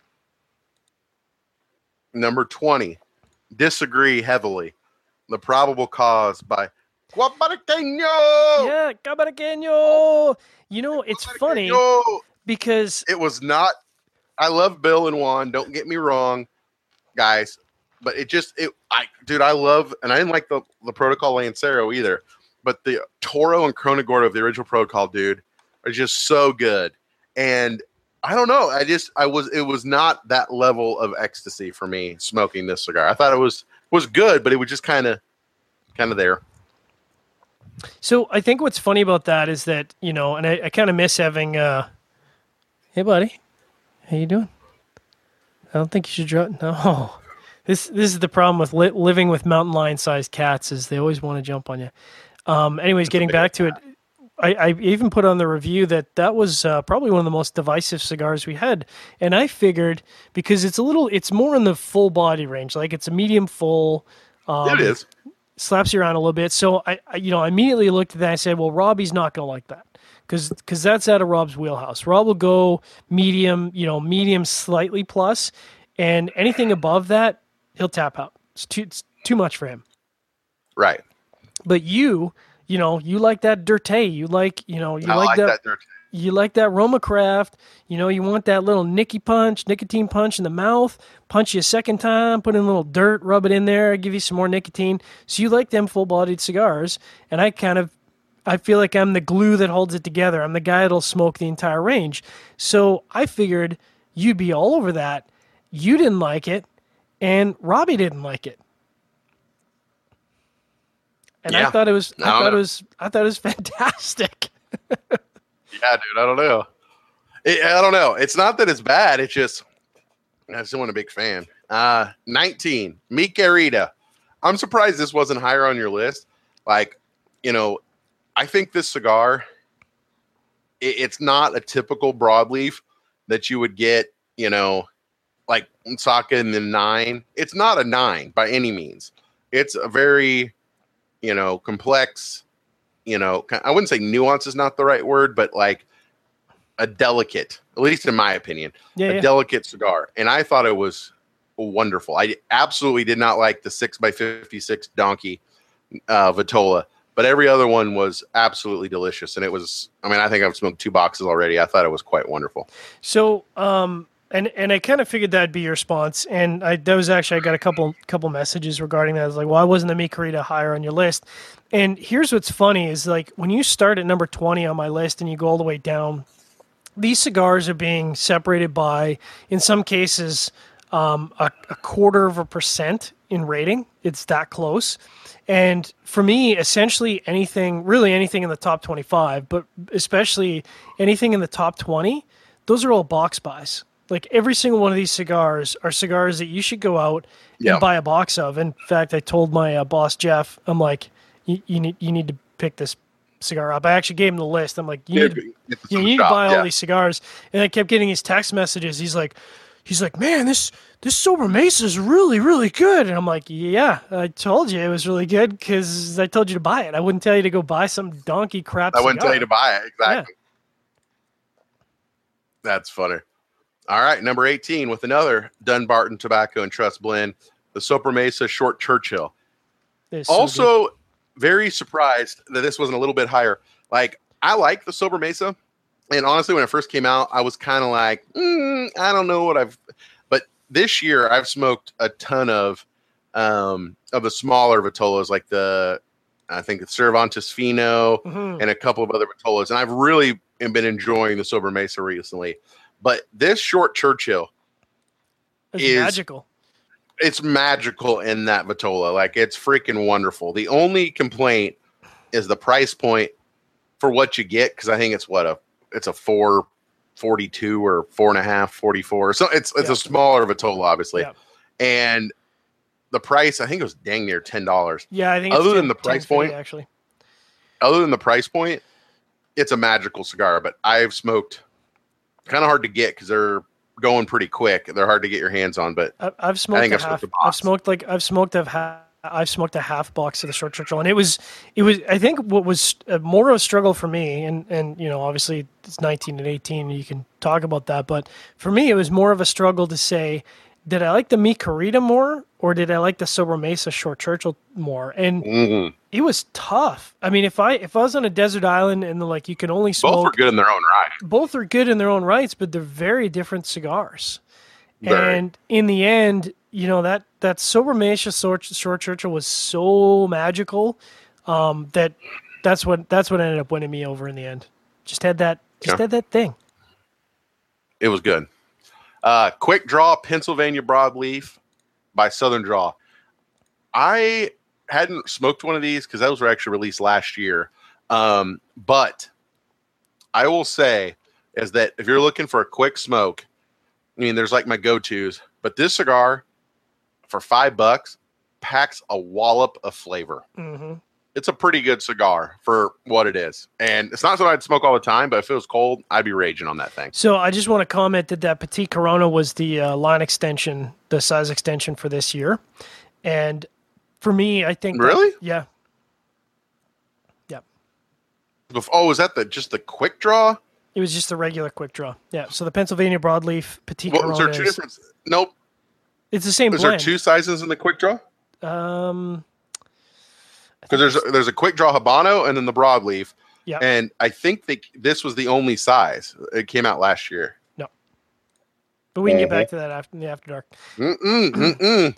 B: Number 20, disagree heavily. The Probable Cause by Guabaraqueño.
A: Yeah, Guabaraqueño. It's funny because
B: it was not. I love Bill and Juan. Don't get me wrong, guys, but I love, and I didn't like the Protocol Lancero either, but the Toro and Kronogordo of the original Protocol, dude, are just so good. And I don't know. It was not that level of ecstasy for me smoking this cigar. I thought it was good, but it was just kind of there.
A: So I think what's funny about that is that, and I kind of miss having, hey buddy, how you doing? I don't think you should draw. No, this is the problem with living with mountain lion sized cats, is they always want to jump on you. Anyways, getting back to it, I even put on the review that was probably one of the most divisive cigars we had. And I figured, because it's more in the full body range, like it's a medium full.
B: It is.
A: Slaps you around a little bit. So I immediately looked at that and I said, well, Robbie's not going to like that, because that's out of Rob's wheelhouse. Rob will go medium, medium slightly plus, and anything above that, he'll tap out. It's too much for him.
B: Right.
A: But you like that Dirte. You like that Dirte. You like that Roma Craft. You want that little nicotine punch in the mouth, punch you a second time, put in a little dirt, rub it in there, give you some more nicotine. So you like them full-bodied cigars, and I feel like I'm the glue that holds it together. I'm the guy that'll smoke the entire range. So I figured you'd be all over that. You didn't like it, and Robbie didn't like it. And yeah. I thought it was fantastic.
B: Yeah, dude, I don't know. I don't know. It's not that it's bad. It's just I just wasn't a big fan. 19, Mi Querida. I'm surprised this wasn't higher on your list. Like, I think this cigar, it's not a typical broadleaf that you would get, like Saka in the 9. It's not a 9 by any means. It's a very, complex, I wouldn't say nuance is not the right word, but like a delicate, at least in my opinion, delicate cigar. And I thought it was wonderful. I absolutely did not like the 6x56 Donkey Vitola, but every other one was absolutely delicious. And it was, I think I've smoked 2 boxes already. I thought it was quite wonderful.
A: So, and I kind of figured that'd be your response. And I got a couple messages regarding that. I was like, why wasn't the Mi Querida higher on your list? And here's what's funny is, like, when you start at number 20 on my list and you go all the way down, these cigars are being separated by, in some cases, a 0.25%. in rating. It's that close. And for me, essentially anything in the top 25, but especially anything in the top 20, those are all box buys. Like every single one of these cigars are cigars that you should go out and buy a box of. In fact, I told my boss, Jeff, I'm like, you need to pick this cigar up. I actually gave him the list. I'm like, you need to buy all these cigars. And I kept getting his text messages. He's like, man, this Sober Mesa is really, really good. And I'm like, yeah, I told you it was really good because I told you to buy it. I wouldn't tell you to go buy some donkey crap cigar.
B: I wouldn't tell you to buy it. Exactly. Yeah. That's funny. All right, number 18 with another Dunbarton Tobacco and Trust blend, the Sober Mesa Short Churchill. Also, very surprised that this wasn't a little bit higher. Like, I like the Sober Mesa. And honestly, when it first came out, I was kind of like, I don't know what but this year I've smoked a ton of the smaller Vitolas, like I think it's Cervantes Fino and a couple of other Vitolas. And I've really been enjoying the Sober Mesa recently. But this Short Churchill is
A: magical.
B: It's magical in that Vitola. Like, it's freaking wonderful. The only complaint is the price point for what you get, because I think it's it's a 442 or 4.5, 44. So it's a smaller Vitola, obviously. Yeah. And the price, I think it was dang near $10.
A: Yeah, I think
B: other than the price point,
A: actually.
B: Other than the price point, it's a magical cigar. But I've smoked kind of hard to get because they're going pretty quick. They're hard to get your hands on. But
A: I've smoked I've smoked a half box of the Short Churchill, and it was I think what was more of a struggle for me, and you know, obviously it's 19 and 18, you can talk about that, but for me it was more of a struggle to say, did I like the Mi Querida more, or did I like the Sober Mesa Short Churchill more? And it was tough. I mean, if I was on a desert island and you can only smoke,
B: both are good in their own right.
A: Both are good in their own rights, but they're very different cigars. And in the end, you know, that Sober Mesa Short Churchill was so magical that's what ended up winning me over in the end. Just had that thing.
B: It was good. Quick Draw Pennsylvania Broadleaf by Southern Draw. I hadn't smoked one of these because those were actually released last year. But I will say is that if you're looking for a quick smoke, I mean, there's like my go-tos, but this cigar for $5 packs a wallop of flavor. Mm-hmm. It's a pretty good cigar for what it is. And it's not something I'd smoke all the time, but if it was cold, I'd be raging on that thing.
A: So I just want to comment that Petite Corona was the line extension, the size extension for this year. And for me, I think...
B: Really?
A: Yeah.
B: Oh, is that just the Quick Draw?
A: It was just the regular Quick Draw. Yeah. So the Pennsylvania Broadleaf Petite Corona.
B: Was there two different? Nope.
A: It's the same blend.
B: Is there two sizes in the Quick Draw? Because there's a Quick Draw Habano and then the Broadleaf.
A: Yeah.
B: And I think this was the only size. It came out last year.
A: No. But we can get back to that in the After Dark.
B: Mm-mm.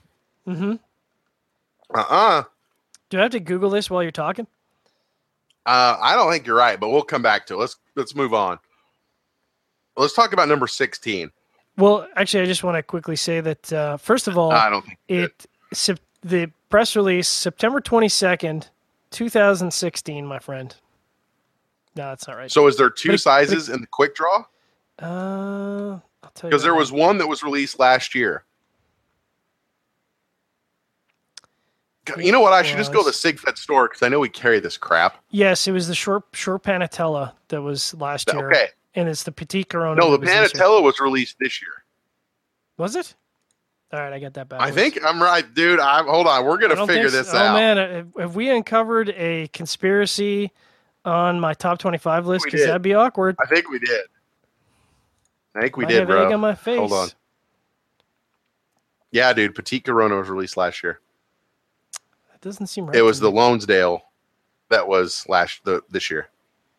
A: Do I have to Google this while you're talking?
B: I don't think you're right, but we'll come back to it. Let's move on. Let's talk about number 16.
A: Well, actually, I just want to quickly say that, first of all,
B: I don't think
A: the press release, September 22nd, 2016, my friend. No, that's not right.
B: So is there two sizes in the Quick Draw?
A: I'll tell you.
B: Because there was one that was released last year. You know what? I should just go to the SigFed store because I know we carry this crap.
A: Yes, it was the short Panatella that was last year.
B: Okay.
A: And it's the Petite Corona.
B: No, the Panatella was released this year.
A: Was it? All right, I got that back.
B: I think I'm right, dude. Hold on. We're going to figure this out.
A: Oh, man. Have we uncovered a conspiracy on my top 25 list? Because that'd be awkward.
B: I think we did. I think we did, bro.
A: Egg on my face.
B: Hold on. Yeah, dude. Petite Corona was released last year.
A: That doesn't seem right.
B: It was the Lonesdale that was this year.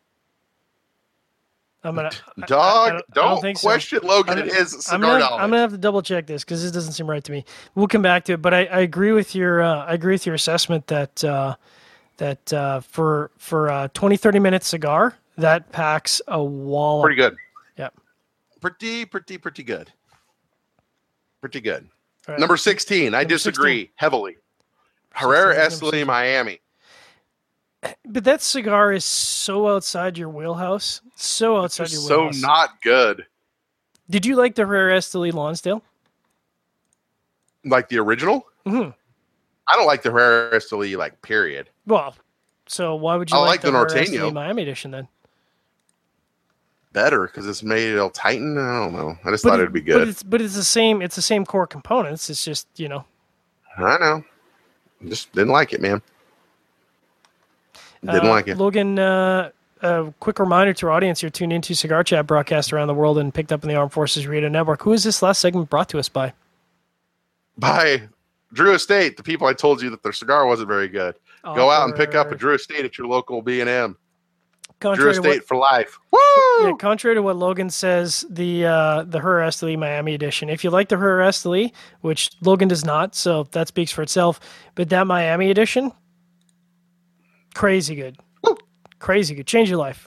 A: I'm gonna
B: don't question so. Logan and his cigar knowledge.
A: I'm gonna have to double check this because this doesn't seem right to me. We'll come back to it, but I agree with your assessment that for 20-30 minute cigar that packs a wallop.
B: Pretty good.
A: Yeah.
B: Pretty good. Pretty good.
A: All right.
B: Number 16. I
A: Number
B: disagree
A: 16.
B: heavily. Herrera
A: 16,
B: Esteli
A: 16.
B: Miami.
A: But that cigar is so outside your wheelhouse. So
B: It's
A: outside your
B: just so
A: wheelhouse.
B: not good.
A: Did you like the Herrera Esteli Lonsdale?
B: Like the original?
A: Mm-hmm.
B: I don't like the Herrera Esteli, like, period.
A: Well, so why would you
B: I
A: like
B: like the
A: Herrera
B: Norteño.
A: Esteli Miami edition then?
B: Better because it's made El Titan. I don't know. I just thought it'd be good.
A: But it's the same. It's the same core components. It's just
B: I know. Just didn't like it, man. Didn't like it.
A: Logan, a quick reminder to our audience: you're tuned into Cigar Chat, broadcast around the world and picked up in the Armed Forces Radio Network. Who is this last segment brought to us by?
B: By Drew Estate, the people I told you that their cigar wasn't very good. Go out and pick up a Drew Estate at your local B&M. Drew Estate for life. Woo!
A: Yeah, contrary to what Logan says, the Herrera Esteli Miami edition. If you like the Herrera Esteli, which Logan does not, so that speaks for itself, but that Miami edition, crazy good.
B: Woo!
A: Crazy good. Change your life.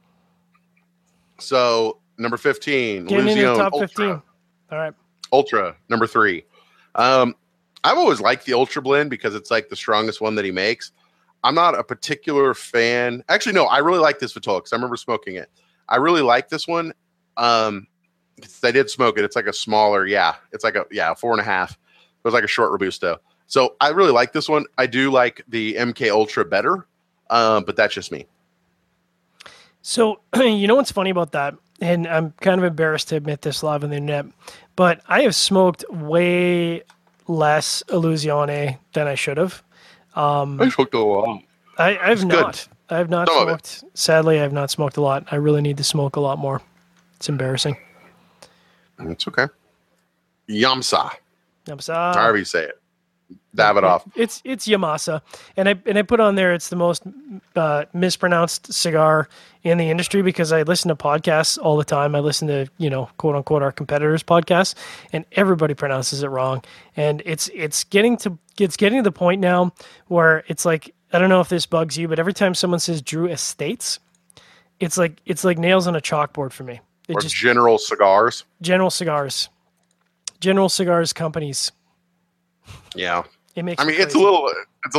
B: So, number 15.
A: Getting into the
B: Illusione
A: top
B: Ultra.
A: 15. All right.
B: Ultra, number 3. I've always liked the Ultra blend because it's like the strongest one that he makes. I'm not a particular fan. Actually, no, I really like this Vitola because I remember smoking it. I really like this one. I did smoke it. It's like a smaller, it's like a 4.5. It was like a short Robusto. So I really like this one. I do like the MK Ultra better, but that's just me.
A: So, you know what's funny about that? And I'm kind of embarrassed to admit this live on the internet, but I have smoked way less Illusione than I should have.
B: I smoked a lot.
A: I've not.
B: Good.
A: I have not
B: Some of
A: smoked. Sadly, I have not smoked a lot. I really need to smoke a lot more. It's embarrassing.
B: It's okay. Yamsa.
A: Yamasa.
B: However you say it. Davidoff.
A: It's Yamasa, and I put on there it's the most mispronounced cigar in the industry because I listen to podcasts all the time. I listen to quote unquote our competitors' podcasts, and everybody pronounces it wrong. And it's getting to the point now where it's like, I don't know if this bugs you, but every time someone says Drew Estates, it's like nails on a chalkboard for me.
B: General Cigars.
A: General Cigars companies.
B: Yeah.
A: It makes
B: it's a little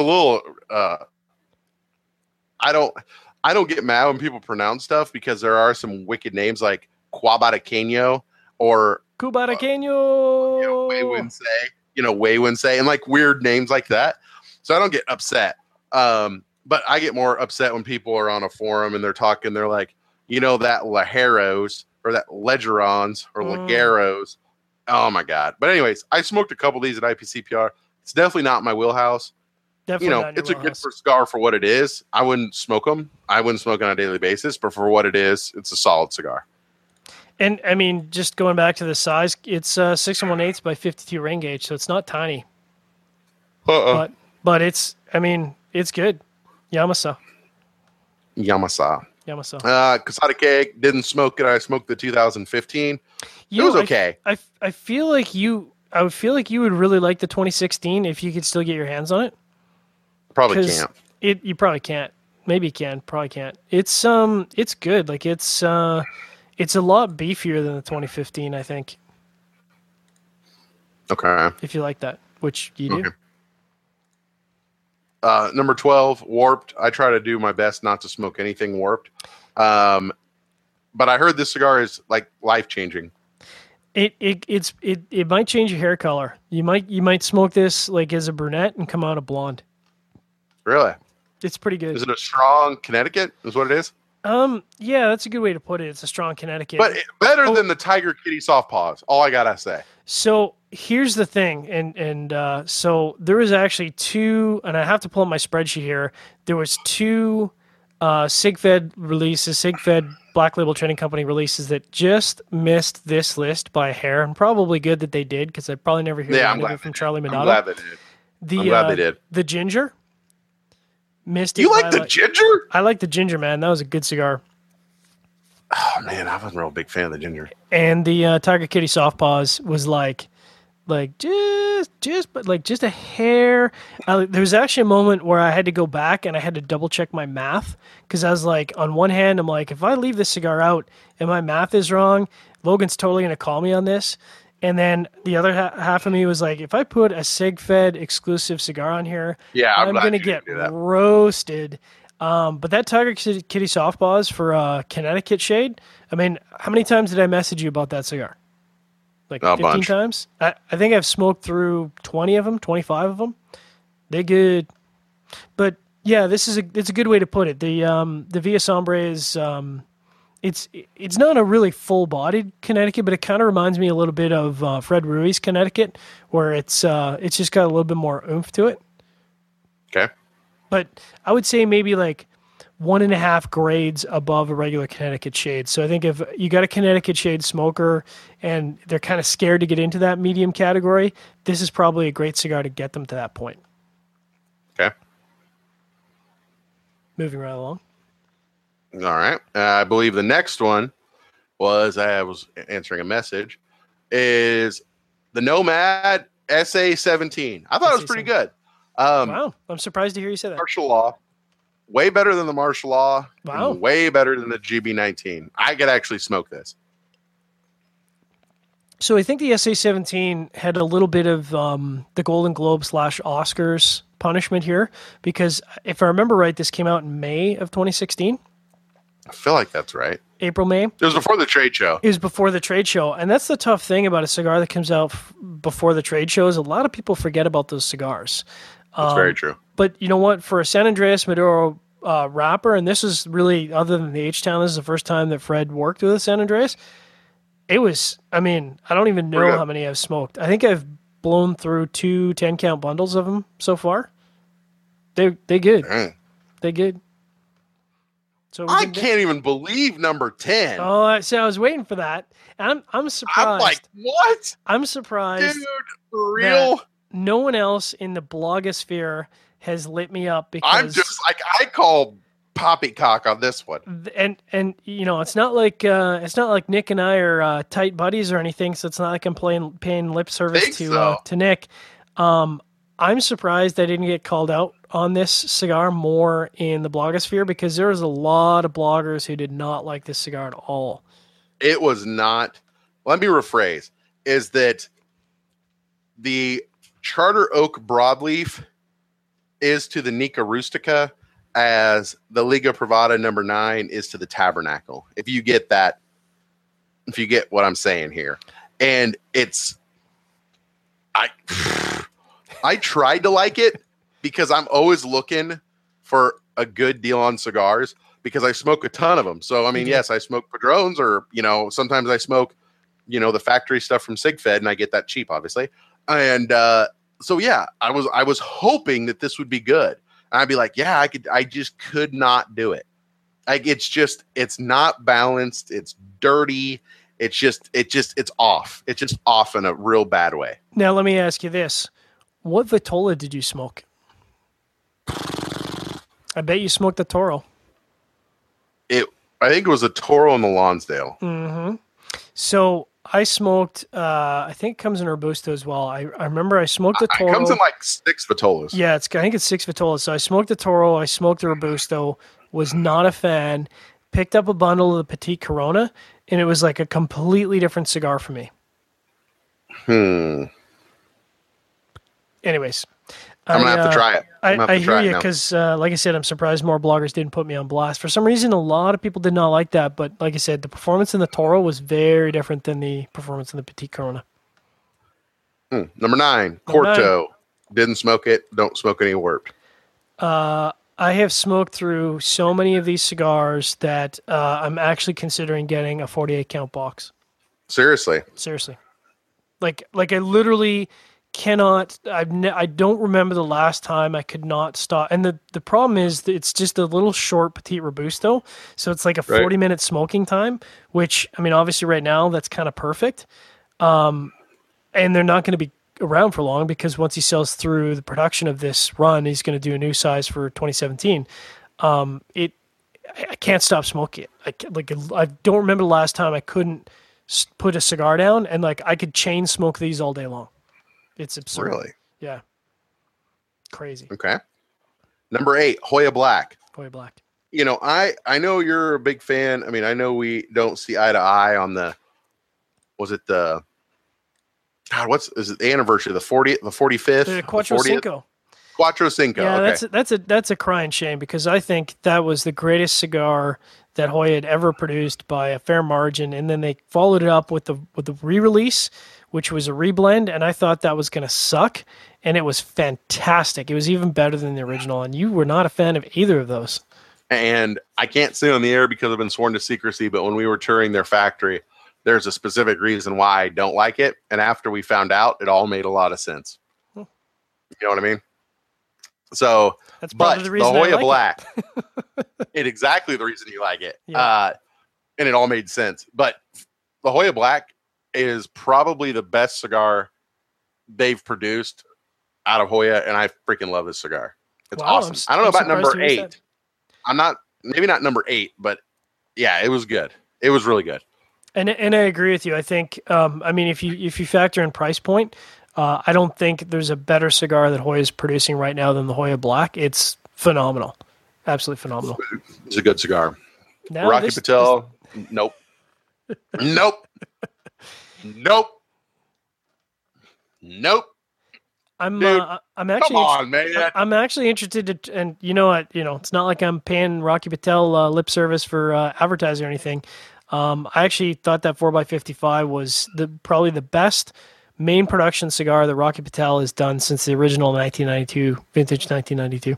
B: I don't get mad when people pronounce stuff because there are some wicked names like Cuabataqueño or
A: Cubataqueño.
B: Wei-Winsei, and like weird names like that. So I don't get upset. But I get more upset when people are on a forum and they're talking, they're like, that Lajeros or that Legerons or Lagueros. Oh my God. But anyways, I smoked a couple of these at IPCPR. It's definitely not my wheelhouse.
A: Definitely
B: it's a good cigar for what it is. I wouldn't smoke them. I wouldn't smoke on a daily basis, but for what it is, it's a solid cigar.
A: And I mean, just going back to the size, it's 6 1/8 by 52 ring gauge, so it's not tiny. But it's good. Yamasa.
B: Casada Cake, didn't smoke it. I smoked the 2015. It was okay.
A: I feel like I would feel like you would really like the 2016 if you could still get your hands on it.
B: Probably can't.
A: You probably can't. Maybe you can. Probably can't. It's good. Like it's a lot beefier than the 2015, I think.
B: Okay.
A: If you like that, which you do.
B: Okay. Number 12, Warped. I try to do my best not to smoke anything warped. But I heard this cigar is like life-changing.
A: It might change your hair color. You might smoke this like as a brunette and come out a blonde.
B: Really?
A: It's pretty good.
B: Is it a strong Connecticut? Is what it is?
A: Yeah, that's a good way to put it. It's a strong Connecticut.
B: But better than the Tiger Kitty Soft Paws. All I gotta say.
A: So here's the thing, and so there was actually 2, and I have to pull up my spreadsheet here. There was 2 SigFed releases, SigFed Black Label Trading Company releases that just missed this list by a hair, and probably good that they did because I probably never hear it from Charlie Minato.
B: I'm glad they did. I'm glad they did.
A: The ginger missed it.
B: You like the ginger?
A: I like the ginger, man. That was a good cigar.
B: Oh man, I wasn't a real big fan of the ginger.
A: And the Tiger Kitty Soft Paws was like just a hair. There was actually a moment where I had to go back and I had to double check my math because I was like, on one hand, I'm like, if I leave this cigar out and my math is wrong, Logan's totally going to call me on this. And then the other half of me was like, if I put a SigFed exclusive cigar on here,
B: Yeah, I'm
A: I'm
B: glad
A: gonna
B: you
A: get
B: didn't do that.
A: roasted. But that Tiger Kitty Softpaws for Connecticut Shade. I mean, how many times did I message you about that cigar? Like
B: A
A: 15
B: bunch.
A: times. I think I've smoked through 20 of them, 25 of them. They're good. But yeah, it's a good way to put it. The Villa Sombre is it's not a really full bodied Connecticut, but it kind of reminds me a little bit of Fred Ruiz Connecticut, where it's just got a little bit more oomph to it.
B: Okay.
A: But I would say maybe like 1.5 grades above a regular Connecticut shade. So I think if you got a Connecticut shade smoker and they're kind of scared to get into that medium category, this is probably a great cigar to get them to that point.
B: Okay.
A: Moving right along.
B: All right. I believe the next one I was answering a message, is the Nomad SA-17. I thought it was pretty good.
A: Wow. I'm surprised to hear you say that.
B: Martial Law. Way better than the Martial Law.
A: Wow.
B: And way better than the GB19. I could actually smoke this.
A: So I think the SA-17 had a little bit of the Golden Globe / Oscars punishment here, because if I remember right, this came out in May of 2016.
B: I feel like that's right.
A: April, May.
B: It was before the trade show.
A: It was before the trade show. And that's the tough thing about a cigar that comes out before the trade show is a lot of people forget about those cigars.
B: That's very true.
A: But you know what? For a San Andreas Maduro wrapper, and this is really, other than the H-Town, this is the first time that Fred worked with a San Andreas. It was, I mean, I don't even know how many I've smoked. I think I've blown through 2 10-count bundles of them so far. They good.
B: Dang.
A: They good. So
B: I can't even believe number 10.
A: Oh, I was waiting for that. And I'm surprised.
B: I'm like, what?
A: I'm surprised.
B: Dude, for real?
A: No one else in the blogosphere has lit me up, because
B: I'm just like, I call poppycock on this one.
A: And you know, it's not like Nick and I are tight buddies or anything, so it's not like I'm paying lip service to Nick. I'm surprised I didn't get called out on this cigar more in the blogosphere, because there was a lot of bloggers who did not like this cigar at all.
B: It was not. Let me rephrase. Is that the Charter Oak Broadleaf is to the Nica Rustica as the Liga Privada number 9 is to the Tabernacle. If you get that, if you get what I'm saying here. And I tried to like it because I'm always looking for a good deal on cigars, because I smoke a ton of them. So, I mean, yes, I smoke Padrones, or, you know, sometimes I smoke, you know, the factory stuff from SigFed, and I get that cheap, obviously. And so, yeah, I was hoping that this would be good. And I'd be like, yeah, I just could not do it. Like, it's not balanced. It's dirty. It's off. It's just off in a real bad way.
A: Now, let me ask you this. What Vitola did you smoke? I bet you smoked the Toro.
B: I think it was a Toro and the Lonsdale.
A: Mm-hmm. So I smoked, I think it comes in Robusto as well. I remember I smoked the Toro.
B: It comes in like 6 Vitolas.
A: Yeah, I think it's 6 Vitolas. So I smoked the Toro, I smoked the Robusto, was not a fan, picked up a bundle of the Petite Corona, and it was like a completely different cigar for me. Anyways.
B: I'm going to have to try it.
A: I hear you, because like I said, I'm surprised more bloggers didn't put me on blast. For some reason, a lot of people did not like that. But like I said, the performance in the Toro was very different than the performance in the Petite Corona.
B: Number 9, Corto. Didn't smoke it. Don't smoke any warped.
A: I have smoked through so many of these cigars that I'm actually considering getting a 48 count box.
B: Seriously.
A: Like I literally cannot. I don't remember the last time I could not stop. And the problem is that it's just a little short Petite Robusto, so it's like a 40-minute smoking time. Which, I mean, obviously right now that's kind of perfect. And they're not going to be around for long, because once he sells through the production of this run, he's going to do a new size for 2017. I can't stop smoking it. I don't remember the last time I couldn't put a cigar down, and like I could chain smoke these all day long. It's absurd.
B: Really?
A: Yeah. Crazy.
B: Okay. Number 8, Hoya Black.
A: Hoya Black.
B: You know, I know you're a big fan. I mean, I know we don't see eye to eye on was it the God, is it the anniversary? The 40th, the 45th,
A: The Quattro
B: 40th?
A: Cinco.
B: Quattro Cinco.
A: Yeah,
B: Okay.
A: that's a crying shame because I think that was the greatest cigar that Hoya had ever produced by a fair margin, and then they followed it up with the re-release, which was a reblend, and I thought that was going to suck, and it was fantastic. It was even better than the original, and you were not a fan of either of those.
B: And I can't say on the air because I've been sworn to secrecy, but when we were touring their factory, there's a specific reason why I don't like it. And after we found out, it all made a lot of sense. You know what I mean? So,
A: that's probably the reason
B: Hoya
A: I like
B: Black, it's exactly the reason you like it.
A: Yeah.
B: And it all made sense. But the Hoya Black is probably the best cigar they've produced out of Hoya, and I freaking love this cigar. It's awesome. I don't know about number 8. Maybe not number 8, but yeah, it was good. It was really good.
A: And I agree with you. I think, I mean, if you factor in price point, I don't think there's a better cigar that Hoya is producing right now than the Hoya Black. It's phenomenal, absolutely phenomenal.
B: It's a good cigar.
A: Now
B: Rocky Patel, nope, nope, nope, nope.
A: I'm actually
B: come on, man.
A: I'm actually interested to, and you know what, it's not like I'm paying Rocky Patel lip service for advertising or anything. I actually thought that 4x55 was probably the best main production cigar that Rocky Patel has done since the original 1992 vintage 1992.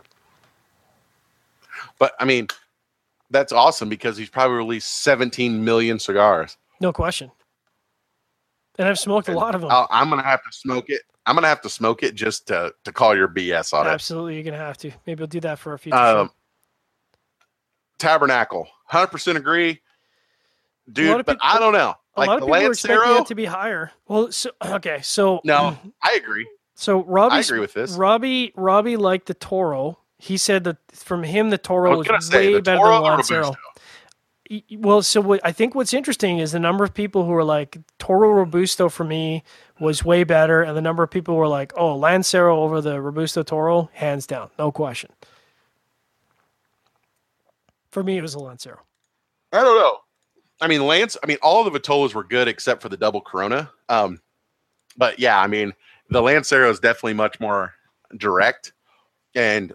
B: But I mean, that's awesome because he's probably released 17 million cigars.
A: No question. And I've smoked a lot of them.
B: I'm gonna have to smoke it. I'm gonna have to smoke it just to call your BS on it.
A: Absolutely, you're gonna have to. Maybe we'll do that for a future show.
B: Tabernacle, 100% agree, dude. But I don't know.
A: Like a lot of people were expecting it to be higher. Well, so
B: no, I agree.
A: So I agree with this. Robbie liked the Toro. He said that from him the Toro was way better than Lancero. Well, so I think what's interesting is the number of people who are like Toro Robusto for me was way better, and the number of people who were like, oh, Lancero over the Robusto Toro, hands down, no question. For me, it was a Lancero.
B: I don't know. I mean, all of the Vitolas were good except for the double Corona. But yeah, I mean, the Lancero is definitely much more direct and,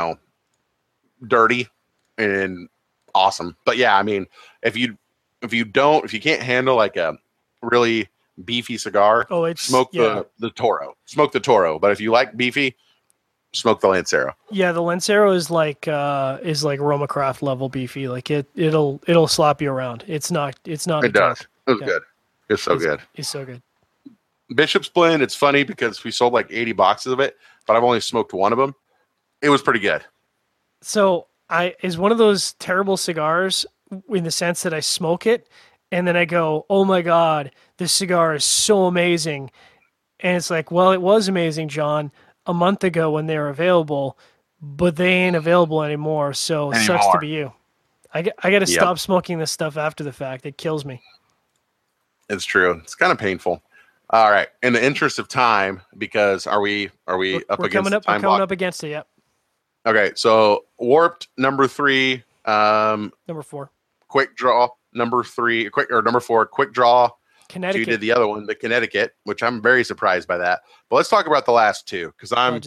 B: dirty and awesome. But yeah, I mean, if you can't handle like a really beefy cigar, smoke the Toro. Smoke the Toro. But if you like beefy, smoke the Lancero.
A: Yeah, the Lancero is like Roma Craft level beefy. Like it'll slap you around. It's not.
B: It does. It was good. It's so good.
A: It's so good.
B: Bishop's Blend. It's funny because we sold like 80 boxes of it, but I've only smoked one of them. It was pretty good.
A: So is one of those terrible cigars in the sense that I smoke it and then I go, oh my God, this cigar is so amazing. And it's like, well, it was amazing, John, a month ago when they were available, but they ain't available anymore. So it sucks to be you. I got to stop smoking this stuff after the fact. It kills me.
B: It's true. It's kind of painful. All right. In the interest of time, because are we up against the time block?
A: We're coming up against it. Yep.
B: Okay. So Warped number 3.
A: Number 4.
B: Quick Draw number 3. Number 4. Quick Draw.
A: Connecticut.
B: You did the other one, the Connecticut, which I'm very surprised by that. But let's talk about the last two because I'm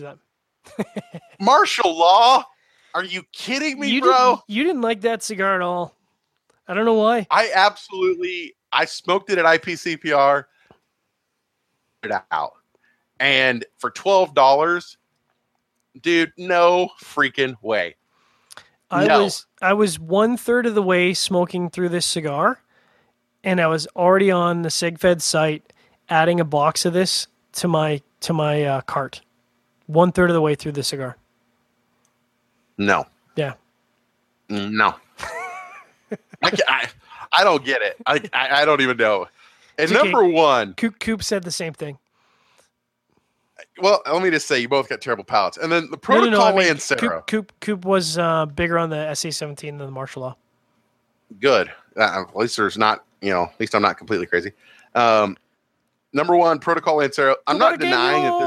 B: Martial Law. Are you kidding me, bro?
A: You didn't like that cigar at all. I don't know why.
B: I smoked it at IPCPR. It out. And for $12, dude, no freaking way.
A: I was 1/3 of the way smoking through this cigar, and I was already on the SigFed site adding a box of this to my cart. 1/3 of the way through the cigar.
B: No.
A: Yeah.
B: No. I don't get it. I don't even know. And okay. Number 1,
A: Coop said the same thing.
B: Well, let me just say, you both got terrible palates. And then the Protocol Lancero.
A: Coop was bigger on the SA-17 than the Martial Law.
B: Good. At least there's not, at least I'm not completely crazy. Number 1, Protocol Lancero. I'm not denying that this.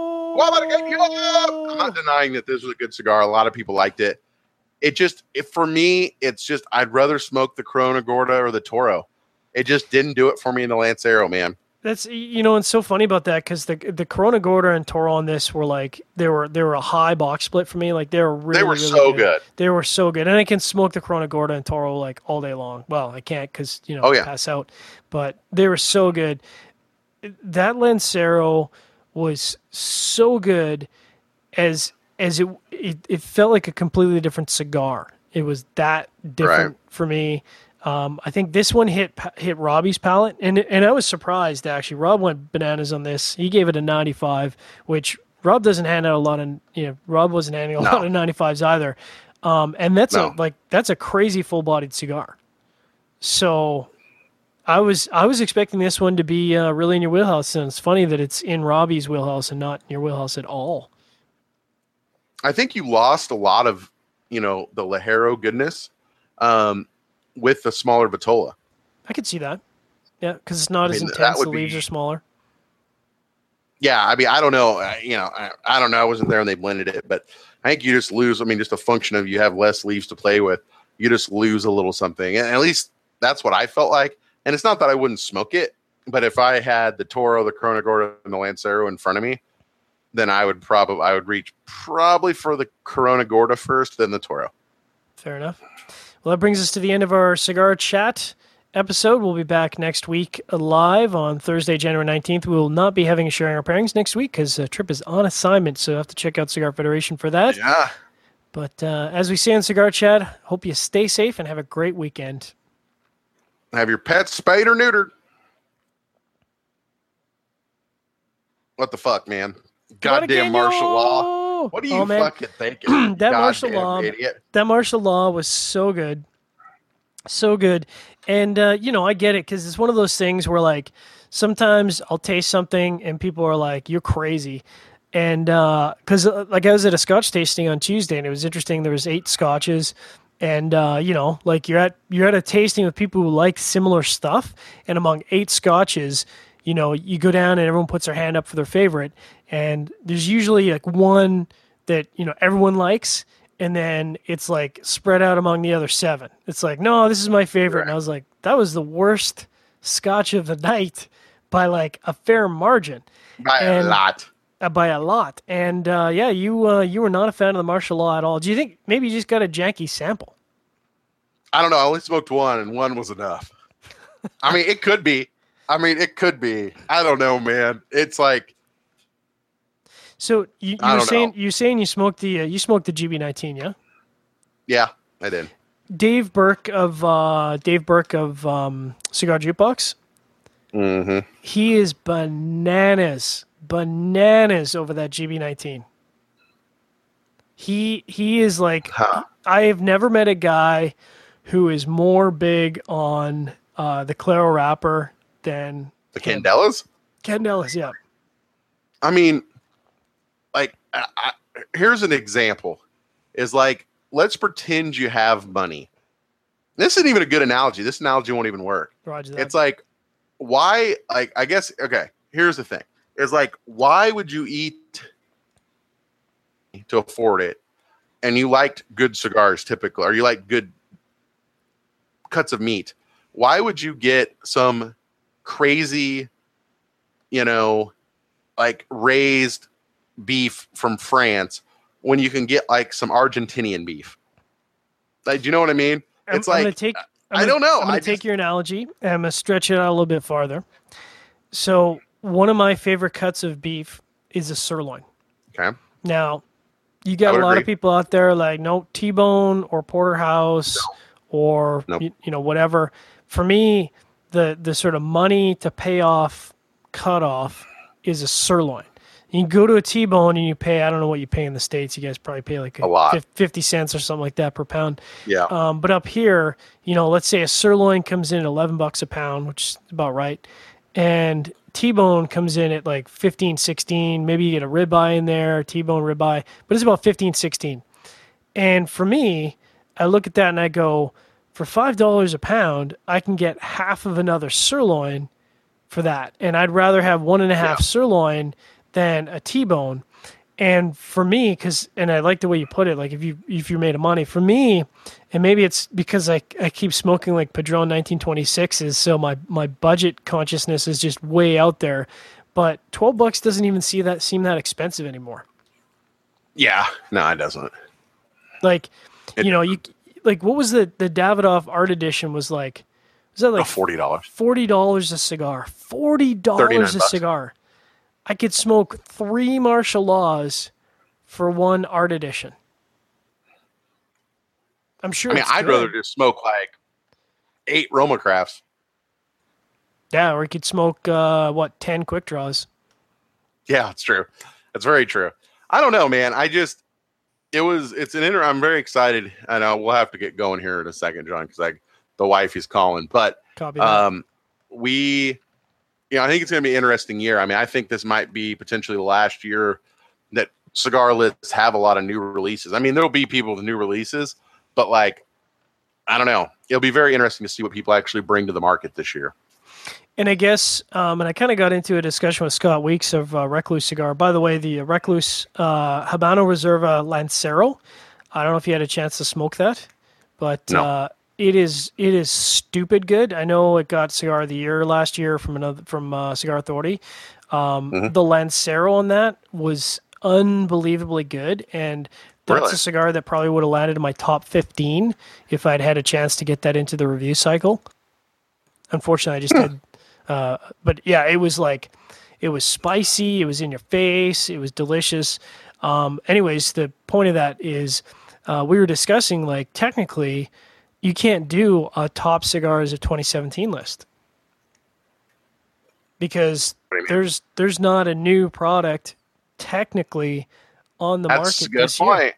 B: I'm not denying that this was a good cigar. A lot of people liked it. For me, it's I'd rather smoke the Corona Gorda or the Toro. It just didn't do it for me in the Lancero, man.
A: That's it's so funny about that because the Corona Gorda and Toro on this were like they were a high box split for me. Like they were really really
B: so good.
A: They were so good, and I can smoke the Corona Gorda and Toro like all day long. Well, I can't because
B: Oh, yeah.
A: pass out, but they were so good. That Lancero was so good as it felt like a completely different cigar. It was that different for me. I think this one hit Robbie's palate, and I was surprised actually. Rob went bananas on this. He gave it a 95, which Rob doesn't hand out a lot of. Rob wasn't handing a lot of 95s either, and that's a crazy full bodied cigar. So, I was expecting this one to be really in your wheelhouse, and it's funny that it's in Robbie's wheelhouse and not in your wheelhouse at all.
B: I think you lost a lot of the Ligero goodness. With the smaller Vitola.
A: I could see that. Yeah, because it's not as intense. The leaves are smaller.
B: Yeah, I mean, I don't know. I don't know. I wasn't there when they blended it, but I think you just lose. I mean, just a function of you have less leaves to play with. You just lose a little something. And at least that's what I felt like. And it's not that I wouldn't smoke it, but if I had the Toro, the Corona Gorda, and the Lancero in front of me, then I would reach probably for the Corona Gorda first, then the Toro.
A: Fair enough. Well, that brings us to the end of our Cigar Chat episode. We'll be back next week live on Thursday, January 19th. We will not be having a Sharing Our Pairings next week because Trip is on assignment, so you have to check out Cigar Federation for that.
B: Yeah.
A: But as we say in Cigar Chat, hope you stay safe and have a great weekend.
B: Have your pets spayed or neutered. What the fuck, man? Goddamn martial law. What are you fucking thinking?
A: That martial law was so good. So good. And, I get it because it's one of those things where, like, sometimes I'll taste something and people are like, you're crazy. And because, like, I was at a Scotch tasting on Tuesday and it was interesting. There was 8 Scotches. And, like, you're at a tasting with people who like similar stuff. And among 8 Scotches, you go down and everyone puts their hand up for their favorite. And there's usually like one that, everyone likes. And then it's like spread out among the other 7. It's like, no, this is my favorite. Right. And I was like, that was the worst Scotch of the night by like a fair margin.
B: By a lot.
A: And you were not a fan of the martial law at all. Do you think maybe you just got a janky sample?
B: I don't know. I only smoked one and one was enough. I mean, it could be. I don't know, man. It's like.
A: So you saying you smoked the GB19, yeah?
B: Yeah, I did.
A: Dave Burke of Cigar Jukebox.
B: Mm-hmm.
A: He is bananas over that GB19. He is like, I have never met a guy who is more big on the Claro wrapper than
B: the Candelas.
A: Candelas, yeah.
B: I mean, like, here's an example. Is like, let's pretend you have money. This isn't even a good analogy. This analogy won't even work.
A: Roger that.
B: It's like, why? Like, I guess. Okay, here's the thing. It's like, why would you eat to afford it? And you liked good cigars typically, or you like good cuts of meat. Why would you get some crazy, like raised beef from France when you can get like some Argentinian beef? Like, do you know what I mean? It's I don't know.
A: I'm going to take your analogy and I'm going to stretch it out a little bit farther. So one of my favorite cuts of beef is a sirloin.
B: Okay.
A: Now, you got a lot of people out there like, no, T-bone or porterhouse or, whatever. For me, the sort of money to pay off cutoff is a sirloin. You can go to a T-bone and you pay, I don't know what you pay in the States. You guys probably pay like
B: a lot.
A: 50 cents or something like that per pound.
B: Yeah.
A: But up here, let's say a sirloin comes in at $11 a pound, which is about right. And T-bone comes in at like 15, 16. Maybe you get a ribeye in there, T-bone ribeye, but it's about 15, 16. And for me, I look at that and I go, for $5 a pound, I can get half of another sirloin for that. And I'd rather have 1.5 sirloin than a T-bone. And for me, and I like the way you put it, like if you're made of money, for me, and maybe it's because I keep smoking like Padron 1926s, so my budget consciousness is just way out there. But $12 doesn't even seem that expensive anymore.
B: Yeah, no, it doesn't.
A: Like, what was the Davidoff Art Edition was like? Was that like
B: $40?
A: $40 a cigar. $40 a cigar. I could smoke 3 Martial Laws for 1 Art Edition. I'm sure.
B: I'd rather just smoke like 8 Roma Crafts.
A: Yeah, or you could smoke 10 Quick Draws.
B: Yeah, it's true. That's very true. I don't know, man. I'm very excited. I know we'll have to get going here in a second, John, because the wife is calling. But I think it's going to be an interesting year. I think this might be potentially the last year that cigar lists have a lot of new releases. There'll be people with new releases, but I don't know. It'll be very interesting to see what people actually bring to the market this year.
A: And I guess, and I kind of got into a discussion with Scott Weeks of Recluse Cigar. By the way, the Recluse Habano Reserva Lancero, I don't know if you had a chance to smoke that, but
B: no.
A: It is stupid good. I know it got Cigar of the Year last year from Cigar Authority. The Lancero on that was unbelievably good, and that's a cigar that probably would have landed in my top 15 if I'd had a chance to get that into the review cycle. Unfortunately, I just did. But yeah, it was spicy. It was in your face. It was delicious. Anyways, the point of that is we were discussing technically you can't do a top cigars of 2017 list because there's not a new product technically on the market this year.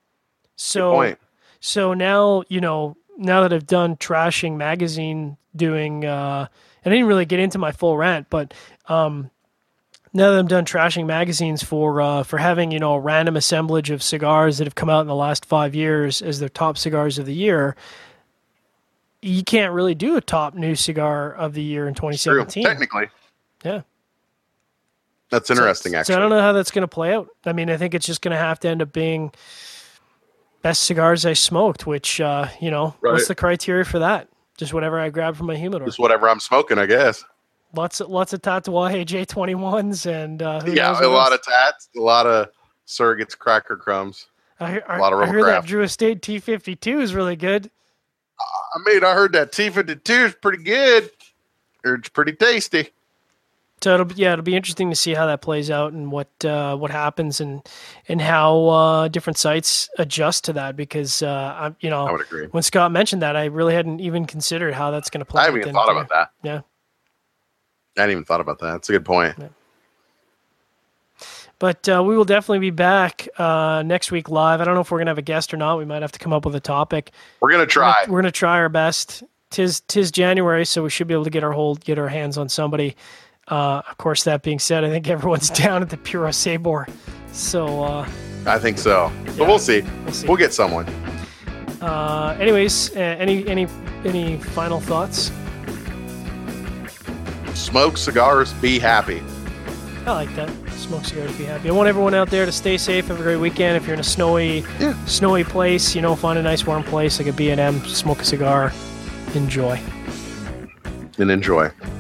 A: So now, now that I've done Trashing Magazine doing, I didn't really get into my full rant, but now that I'm done trashing magazines for having, a random assemblage of cigars that have come out in the last 5 years as their top cigars of the year, you can't really do a top new cigar of the year in 2017.
B: True. Technically.
A: Yeah.
B: That's interesting, actually.
A: So I don't know how that's going to play out. I think it's just going to have to end up being best cigars I smoked, which, what's the criteria for that? Just whatever I grab from my humidor.
B: Just whatever I'm smoking, I guess.
A: Lots of Tatuaje J21s and
B: a lot of tats, a lot of surrogates, cracker crumbs.
A: A lot of Roma Craft. That Drew Estate T52 is really good.
B: I heard that T52 is pretty good. Or it's pretty tasty.
A: So it'll be interesting to see how that plays out and what happens and how different sites adjust to that because I would agree. When Scott mentioned that, I really hadn't even considered how that's going to play.
B: I haven't even thought about that.
A: Yeah,
B: I hadn't even thought about that. That's a good point. Yeah.
A: But we will definitely be back next week live. I don't know if we're going to have a guest or not. We might have to come up with a topic.
B: We're going to try.
A: We're going to try our best. Tis January, so we should be able to get our hands on somebody. Of course, that being said, I think everyone's down at the Puro Sabor. So
B: I think so. But we'll see. We'll get someone.
A: Anyways, any final thoughts?
B: Smoke cigars, be happy.
A: I like that. Smoke cigars, be happy. I want everyone out there to stay safe. Have a great weekend. If you're in a snowy place, find a nice warm place like a B&M, smoke a cigar, enjoy.
B: And enjoy.